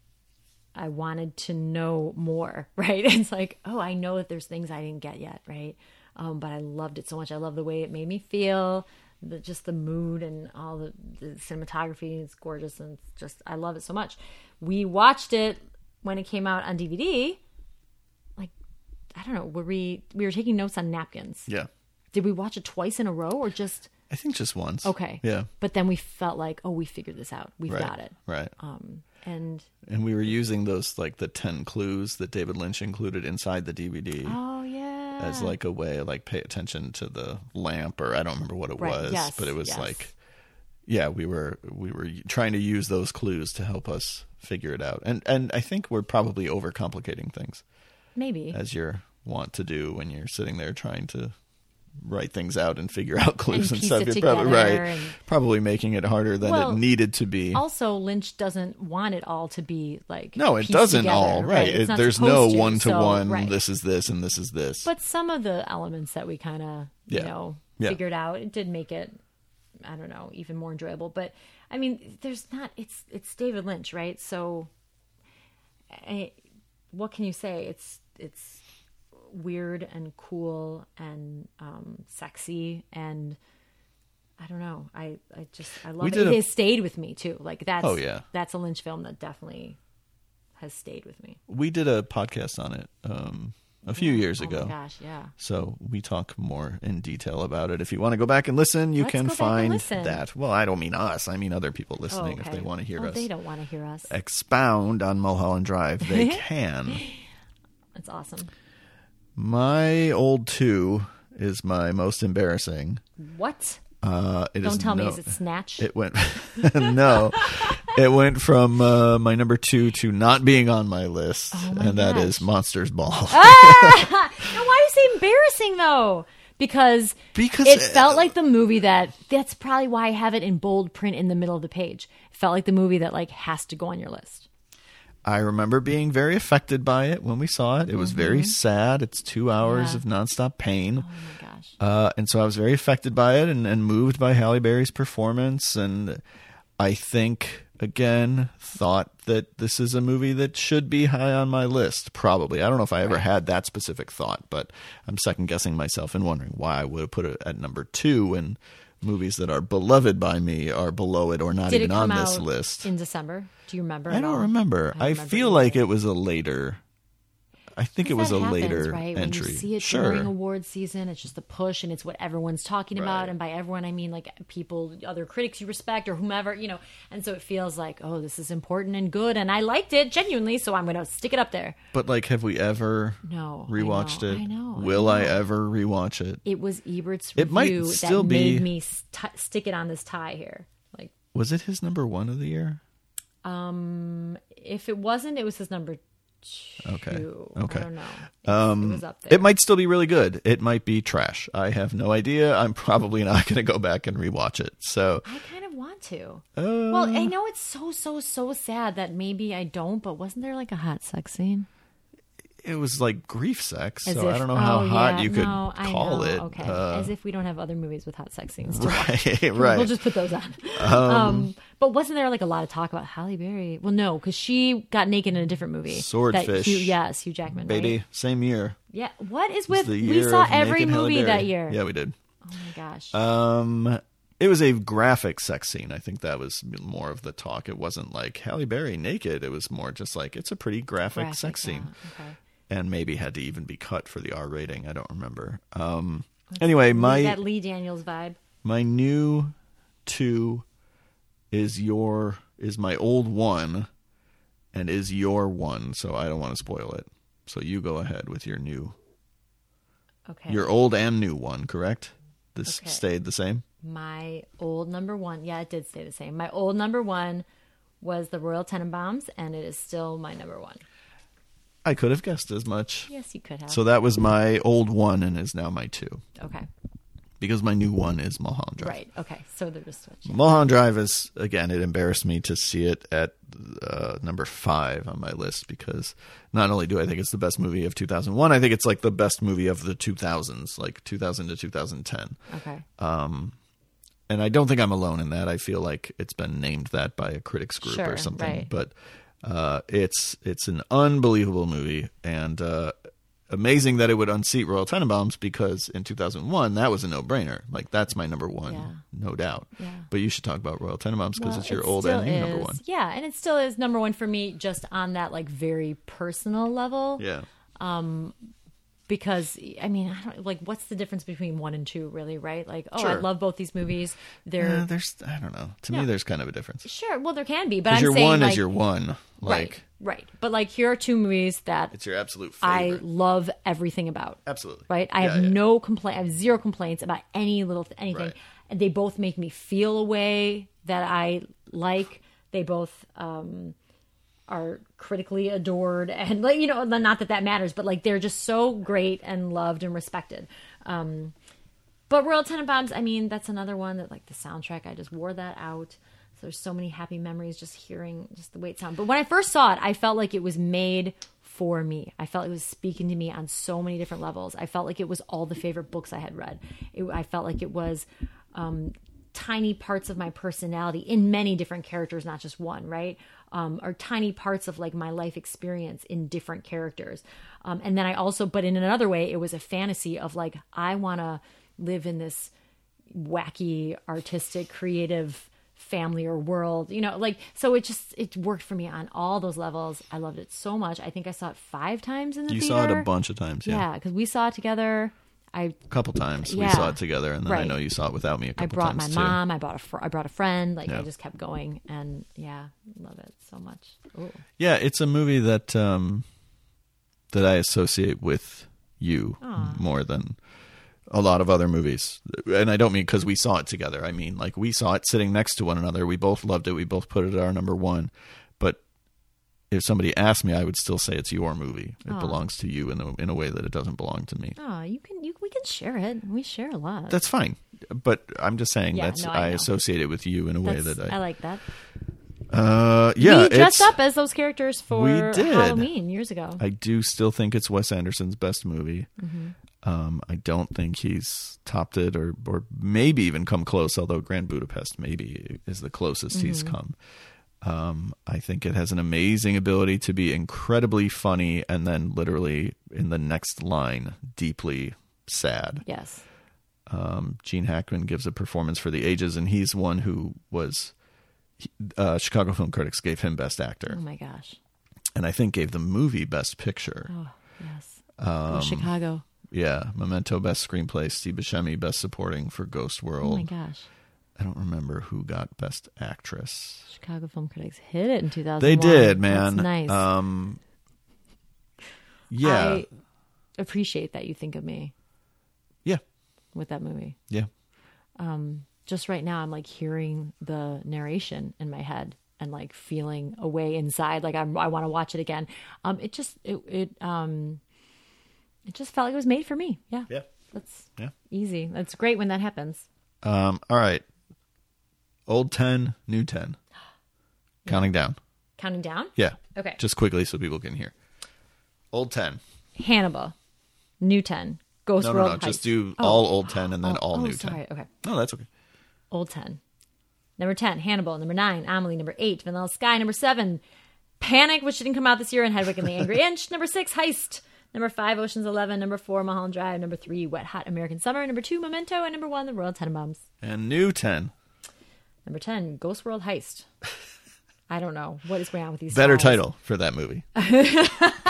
I wanted to know more, right? It's like, oh, I know that there's things I didn't get yet, right? Um, but I loved it so much. I love the way it made me feel, the, just the mood and all the, the cinematography. It's gorgeous, and it's just, I love it so much. We watched it when it came out on D V D. Like, I don't know, were we, we were taking notes on napkins. Yeah. Did we watch it twice in a row or just... I think just once. Okay. Yeah. But then we felt like, oh, we figured this out. We've Right. got it. Right. Um, and And we were using those, like the ten clues that David Lynch included inside the D V D oh yeah, as like a way, like pay attention to the lamp, or I don't remember what it Right. was, Yes. but it was Yes. like, yeah, we were we were trying to use those clues to help us figure it out. And and I think we're probably overcomplicating things, maybe. as you're wont to do when you're sitting there trying to write things out and figure out clues And and, piece stuff. it You're probably together right. and- Probably making it harder than Well, it needed to be. Also, Lynch doesn't want it all to be like No, it pieced doesn't together, all, right. It's It, not there's supposed no to, one to so- one, right. this is this and this is this. But some of the elements that we kind of, you Yeah. know, Yeah. figured out, it did make it, I don't know, even more enjoyable. But I mean, there's not. It's it's David Lynch, right? So, I, what can you say? It's it's weird and cool and um, sexy and. I don't know. I, I just I love We it. did It a- has stayed with me too. Like that's Oh, yeah. that's a Lynch film that definitely has stayed with me. we did a podcast on it um, a few years Oh ago. my gosh, yeah. So we talk more in detail about it. If you want to go back and listen, you Let's can go back and find listen. that. Well, I don't mean us. I mean other people Oh, listening. okay. If they want to hear oh, us they don't want to hear us. expound on Mulholland Drive, they can. That's awesome. My old two is my most embarrassing. What? Uh, it Don't is tell me, no- is it Snatch? It went no. It went from uh, my number two to not being on my list, Oh my and that gosh. is Monsters Ball. Now, why do you say embarrassing though? Because Because it uh, felt like the movie that. That's probably why I have it in bold print in the middle of the page. It felt like the movie that like has to go on your list. I remember being very affected by it when we saw it. It was very sad. It's two hours Mm-hmm. Yeah. of nonstop pain. Oh my gosh. Uh, and so I was very affected by it and, and moved by Halle Berry's performance. And I think, again, thought that this is a movie that should be high on my list, probably. I don't know if I ever had that specific thought, but I'm second guessing myself and wondering why I would have put it at number two when movies that are beloved by me are below it or not Did it even come on this out list. in December? Do you remember? I at don't all? remember. I, don't remember feel either. like it was a later. I think it was That a happens, later right? entry. When you see it sure. during award season, it's just the push, and it's what everyone's talking about. Right. And by everyone, I mean like people, other critics you respect or whomever, you know. And so it feels like, oh, this is important and good, and I liked it genuinely, so I'm going to stick it up there. But like, have we ever No, I rewatched know, it? I know, I Will I, know. ever rewatch it? It was Ebert's It might review still that be- made me st- stick it on this tie here. Like, Was it his number one of the year? if it wasn't, it was his number two. Okay, okay. I don't know. It's- it was up there. It might still be really good. It might be trash. I have no idea. I'm probably not going to go back and rewatch it. So I kind of want to. Uh, well, I know it's so, so, so sad that maybe I don't, but wasn't there like a hot sex scene? it was like grief sex. As So if- I don't know how oh, hot yeah, you could no, I call know, it. Okay. Uh, As if we don't have other movies with hot sex scenes to watch. right, right. We'll just put those on. Um, but wasn't there like a lot of talk about Halle Berry? Well, no, because she got naked in a different movie. Swordfish. That Hugh, yes, Hugh Jackman. Baby, Right? same year. Yeah. What is It's with? the We year saw of every naked Halle movie Berry. that year. Yeah, we did. Oh my gosh. Um, it was a graphic sex scene. I think that was more of the talk. It wasn't like Halle Berry naked. It was more just like it's a pretty graphic, Graphic, sex scene, yeah, okay. and maybe had to even be cut for the R rating. I don't remember. Um, anyway, my that Lee Daniels vibe. my new two is your is my old one, and is your one. So I don't want to spoil it. So you go ahead with your new, Okay. your old and new one. Correct? This Okay. stayed the same. My old number one, yeah, it did stay the same. My old number one was the Royal Tenenbaums, and it is still my number one. I could have guessed as much. Yes, you could have. So that was my old one and is now my two. okay, Because my new one is Mulholland Drive. right. Okay, so they're just switching. Mulholland Drive is, again, it embarrassed me to see it at uh, number five on my list because not only do I think it's the best movie of two thousand one, I think it's like the best movie of the two thousands, like two thousand to two thousand ten. Okay. And I don't think I'm alone in that. I feel like it's been named that by a critics group Sure, or something. right. But uh, it's it's an unbelievable movie, and uh, amazing that it would unseat Royal Tenenbaums because in two thousand one that was a no-brainer. Like that's my number one, Yeah. no doubt. Yeah. But you should talk about Royal Tenenbaums because Well, it's your it old still and new number is. one. Yeah, and it still is number one for me, just on that like very personal level. Yeah. because I mean, I don't like what's the difference between one and two, really, right? Like, oh, I Sure. love both these movies. They're Uh, there's, I don't know. To me, Yeah. there's kind of a difference. sure, well, there can be, but Because I'm your saying one like, is your one. Like, right, right. But like, here are two movies that it's your absolute I favorite. love everything about. Absolutely. Right? I Yeah, have yeah. no complaint. I have zero complaints about any little th- anything. Right. And they both make me feel a way that I like. They both um, are critically adored, and like you know, not that that matters, but like they're just so great and loved and respected. Um, but Royal Tenenbaums, I mean, that's another one that like the soundtrack. I just wore that out. So there's so many happy memories just hearing just the way it sounds. But when I first saw it, I felt like it was made for me. I felt it was speaking to me on so many different levels. I felt like it was all the favorite books I had read. It, I felt like it was um, tiny parts of my personality in many different characters, not just one, right? Um, or tiny parts of like my life experience in different characters. Um, and then I also, but in another way, it was a fantasy of like, I want to live in this wacky, artistic, creative family or world, you know, like, so it just, it worked for me on all those levels. I loved it so much. I think I saw it five times in the You theater. saw it a bunch of times, yeah. Yeah, because we saw it together. I A couple times we Yeah. saw it together, and then I Right. know you saw it without me a I couple brought my times too. mom. I brought a fr- I brought a friend. Like Yeah. I just kept going, and yeah, love it so much. Ooh. Yeah, it's a movie that um, that I associate with you Aw. more than a lot of other movies. And I don't mean because we saw it together. I mean, like, we saw it sitting next to one another. We both loved it. We both put it at our number one. But if somebody asked me, I would still say it's your movie. It Aw. belongs to you in a, in a way that it doesn't belong to me. Oh, you can you we can share it. We share a lot. That's fine. But I'm just saying Yeah, that's no, I I, know. associate it with you in a way That's- that I I, like that. uh yeah, we dressed it's, up as those characters for We did. Halloween years ago. I do still think it's Wes Anderson's best movie. Mm-hmm. Um, I don't think he's topped it, or or maybe even come close. Although Grand Budapest maybe is the closest he's Mm-hmm. come. Um, I think it has an amazing ability to be incredibly funny, and then literally in the next line, deeply sad. Yes. Um, Gene Hackman gives a performance for the ages, and he's one who was uh, Chicago Film Critics gave him Best Actor, Oh my gosh. and I think gave the movie Best Picture. Oh yes. Um, oh, Chicago. Yeah, Memento Best Screenplay, Steve Buscemi Best Supporting for Ghost Oh World. my gosh. I don't remember who got Best Actress. Chicago Film Critics hit it in two thousand They one. did, man. That's nice. Um, yeah, I appreciate that you think of me yeah, with that movie. yeah. Just right now, I'm like hearing the narration in my head and like feeling a way inside. Like I'm, I want to watch it again. Um, it just, it, it, um, it just felt like it was made for me. Yeah. Yeah. That's Yeah. easy. That's great when that happens. Um, all right. Old ten, new ten. Counting down. Counting down. Yeah. Okay. Just quickly so people can hear. Old ten. Hannibal, new ten, Ghost No, no, World no. Heist. Just do Oh. all old ten and then Oh, all oh, new sorry. ten. Okay. No, that's okay. Old ten. Number ten, Hannibal. Number nine, Amelie. Number eight, Vanilla Sky. Number seven, Panic, which didn't come out this year, and Hedwig and the Angry Inch. Number six, Heist. Number five, Ocean's Eleven. Number four, Mulholland Drive. Number three, Wet Hot American Summer. Number two, Memento. And number one, The Royal Tenenbaums. And new ten. Number ten, Ghost World Heist. I don't know what is going on with these. Better titles. title for that movie. We should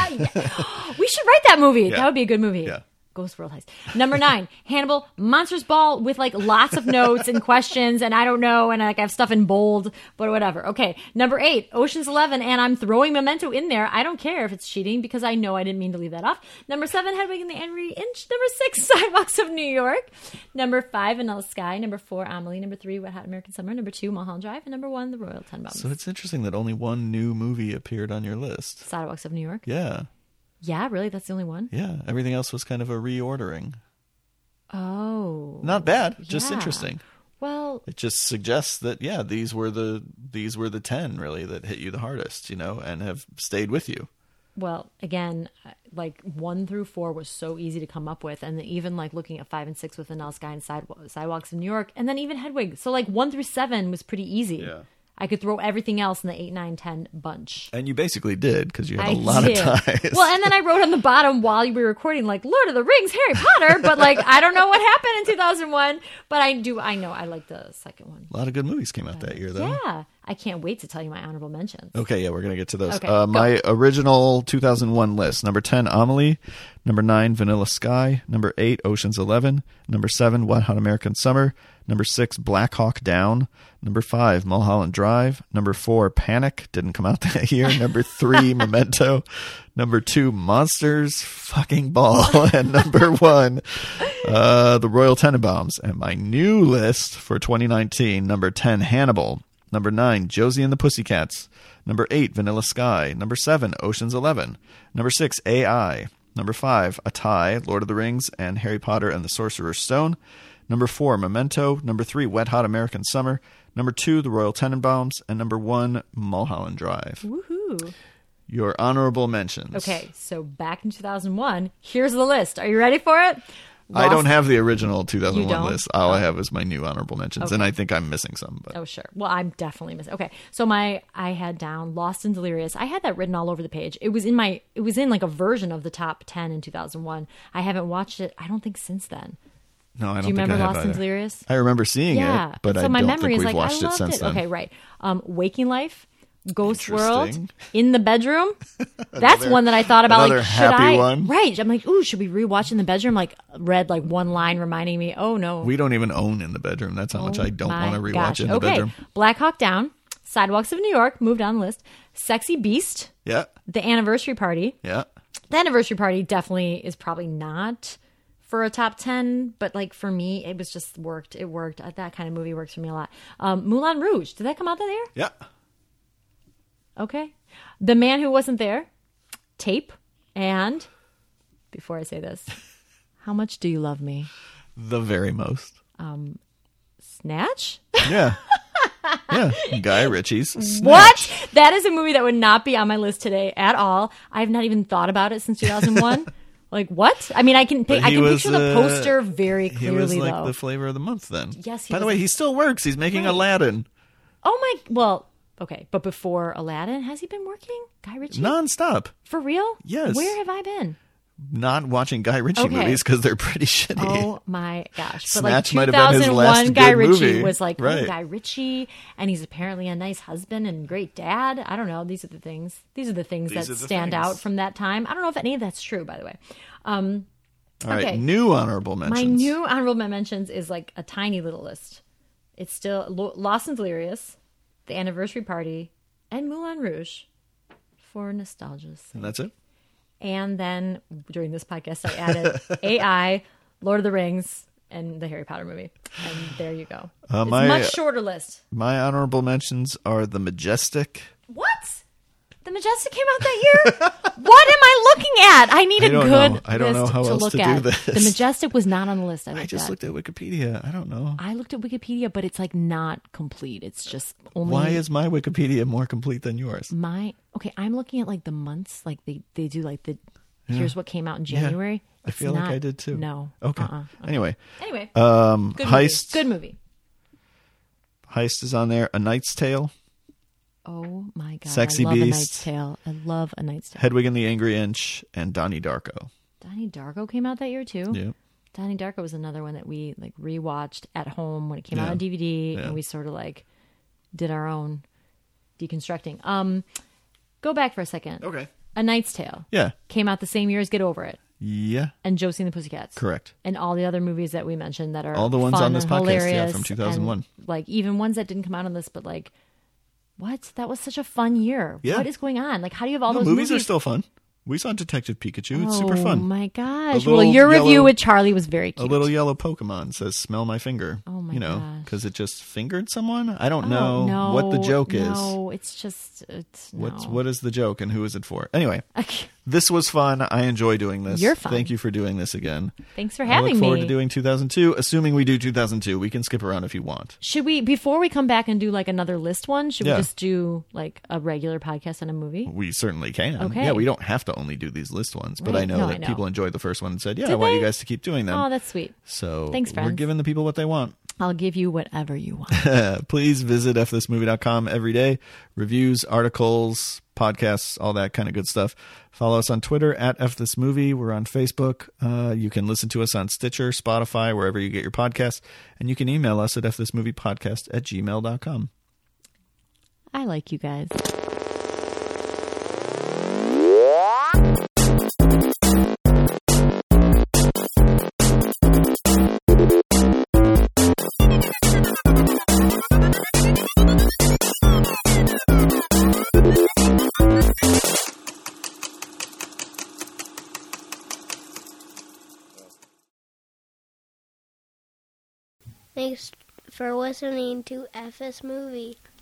write that movie. Yeah. That would be a good movie. Yeah. Ghost World Heist. Number nine, Hannibal, Monsters Ball with like lots of notes and questions and I don't know and like I have stuff in bold, but whatever. Okay. Number eight, Ocean's Eleven, and I'm throwing Memento in there. I don't care if it's cheating because I know I didn't mean to leave that off. Number seven, Hedwig and the Angry Inch. Number six, Sidewalks of New York. Number five, Vanilla Sky. Number four, Amelie. Number three, Wet Hot American Summer. Number two, Mulholland Drive. And number one, The Royal Tenenbaums. So it's interesting that only one new movie appeared on your list. Sidewalks of New York. Yeah. Yeah, really? That's the only one? Yeah. Everything else was kind of a reordering. Oh. Not bad, just Yeah. interesting. Well, It just suggests that yeah, these were the these were the ten really that hit you the hardest, you know, and have stayed with you. Well, again, like one through four was so easy to come up with, and then even like looking at five and six with Vanilla Sky and Sidewalk, Sidewalks in New York, and then even Hedwig. So like one through seven was pretty easy. Yeah. I could throw everything else in the eight, nine, ten bunch. And you basically did because you had I a lot did. of ties. Well, and then I wrote on the bottom while you were recording, like Lord of the Rings, Harry Potter, but like I don't know what happened in two thousand one, but I do. I know I like the second one. a lot of good movies came out that year, though. Yeah, I can't wait to tell you my honorable mentions. Okay, yeah, we're going to get to those. Okay, uh, go. my original two thousand one list. Number ten, Amelie. Number nine, Vanilla Sky. Number eight, Ocean's Eleven. Number seven, Wet Hot American Summer. Number six, Black Hawk Down. Number five, Mulholland Drive. Number four, Panic. Didn't come out that year. Number three, Memento. Number two, Monsters Fucking Ball. And number one, uh, The Royal Tenenbaums. And my new list for twenty nineteen, number ten, Hannibal. Number nine, Josie and the Pussycats. Number eight, Vanilla Sky. Number seven, Ocean's Eleven. Number six, A I. Number five, A Tie, Lord of the Rings, and Harry Potter and the Sorcerer's Stone. Number four, Memento. Number three, Wet Hot American Summer. Number two, The Royal Tenenbaums. And number one, Mulholland Drive. Woohoo. Your honorable mentions. Okay, so back in two thousand one, here's the list. Are you ready for it? I don't have the original two thousand one You don't? list. All I Oh. have is my new honorable mentions, Okay. and I think I'm missing some. But Oh, sure. Well, I'm definitely missing. Okay, so my I had down Lost and Delirious. I had that written all over the page. It was in my. It was in like a version of the top ten in two thousand one. I haven't watched it. I don't think since then. no, I don't Do you think remember I have Lost and either. Delirious? I remember seeing Yeah. it, but so I my don't memory think is we've like watched I it loved since it. then. Okay, right. Um, Waking Life, Ghost World, Interesting. In the Bedroom. That's Another- one that I thought about. another Like, should happy I? one. Right. I'm like, ooh, should we rewatch In the Bedroom? Like, read like one line reminding me. Oh no. We don't even own In the Bedroom. That's how much I don't Oh My want to rewatch gosh. In the okay. Bedroom. Black Hawk Down, Sidewalks of New York, moved on the list. Sexy Beast, Yeah, The Anniversary Party. yeah. The Anniversary Party definitely is probably not for a top ten, but like for me, it was just worked. It worked. Uh, That kind of movie works for me a lot. Um, Moulin Rouge, did that come out that year? Yeah. Okay. The Man Who Wasn't There, Tape, and before I say this, How Much Do You Love Me? The very most. Snatch? Yeah. Yeah. Guy Ritchie's Snatch. What? That is a movie that would not be on my list today at all. I have not even thought about it since two thousand one. Like what? I mean, I can pic- But I he can was, picture the uh, poster very He clearly was like though. the flavor of the month then. Yes, he By the was- way, he still works. He's making Right. Aladdin Oh my! Well, okay, but before Aladdin, has he been working? Guy Ritchie nonstop. for real? Yes. Where have I been? Not watching Guy Ritchie Okay. movies because they're pretty shitty. Oh my gosh! But Snatch like might have been his last two thousand one, Guy good Ritchie movie. was like, oh, Right. Guy Ritchie, and he's apparently a nice husband and great dad. I don't know. These are the things. These are the things These that are the stand things. out from that time. I don't know if any of that's true, by the way. Um, All right, okay. new honorable mentions. My new honorable mentions is like a tiny little list. It's still Lo- Lost and Delirious, The Anniversary Party, and Moulin Rouge for nostalgia's sake. And that's it. And then during this podcast, I added A I, Lord of the Rings, and the Harry Potter movie. And there you go. Uh, it's my- a much shorter list. My honorable mentions are The Majestic. What? The Majestic came out that year? What am I looking at? I need I a don't good know. I don't list know how to else look to do at. this. The Majestic was not on the list I looked I just at. looked at Wikipedia. I don't know. I looked at Wikipedia, but it's like not complete. It's just only Why is my Wikipedia more complete than yours? my okay. I'm looking at like the months, like they they do like the here's what came out in January. I It's feel like not- I did too. No. Okay. Uh-uh. Anyway, Anyway, um, good Heist. movie. Good movie. Heist is on there. A Knight's Tale. Oh my god! Sexy I love A Beast. Knight's Tale. I love A Knight's Tale. Hedwig and the Angry Inch, and Donnie Darko. Donnie Darko came out that year too. Yeah. Donnie Darko was another one that we like rewatched at home when it came out Yeah. on D V D, Yeah. and we sort of like did our own deconstructing. Um, go back for a second. Okay. A Knight's Tale Yeah. came out the same year as Get Over It Yeah. and Josie and the Pussycats. Correct. And all the other movies that we mentioned that are All the ones fun on this and podcast, yeah, hilarious from two thousand one. and, like even ones that didn't come out on this, but like, what? That was such a fun year. Yeah. What is going on? Like, how do you have all No, those movies, movies? are still fun. We saw Detective Pikachu. It's oh super fun. my gosh! A Well, little your review yellow- with Charlie was very A cute. little yellow Pokemon says, "Smell my finger." Oh my You know, gosh. because it just fingered someone. I don't Oh, know no, what the joke is. No, it's just it's no. What's what is the joke and who is it for? Anyway, Okay. this was fun. I enjoy doing this. You're fun. Thank you for doing this again. Thanks for I having look forward me. to doing two thousand two. Assuming we do two thousand two, we can skip around if you want. Should we before we come back and do like another list one? Should Yeah. we just do like a regular podcast on a movie? We certainly can. Okay. Yeah, we don't have to only do these list ones, but Right. I know No, that I know. people enjoyed the first one and said, "Yeah, Did I want they? you guys to keep doing them." Oh, that's sweet. so Thanks, we're friends. giving the people what they want. I'll give you whatever you want. Please visit f this movie dot com every day. Reviews, articles, podcasts, all that kind of good stuff. Follow us on Twitter at fthismovie. We're on Facebook. Uh, you can listen to us on Stitcher, Spotify, wherever you get your podcasts. And you can email us at fthismoviepodcast at gmail dot com. I like you guys. Thanks for listening to F S Movie.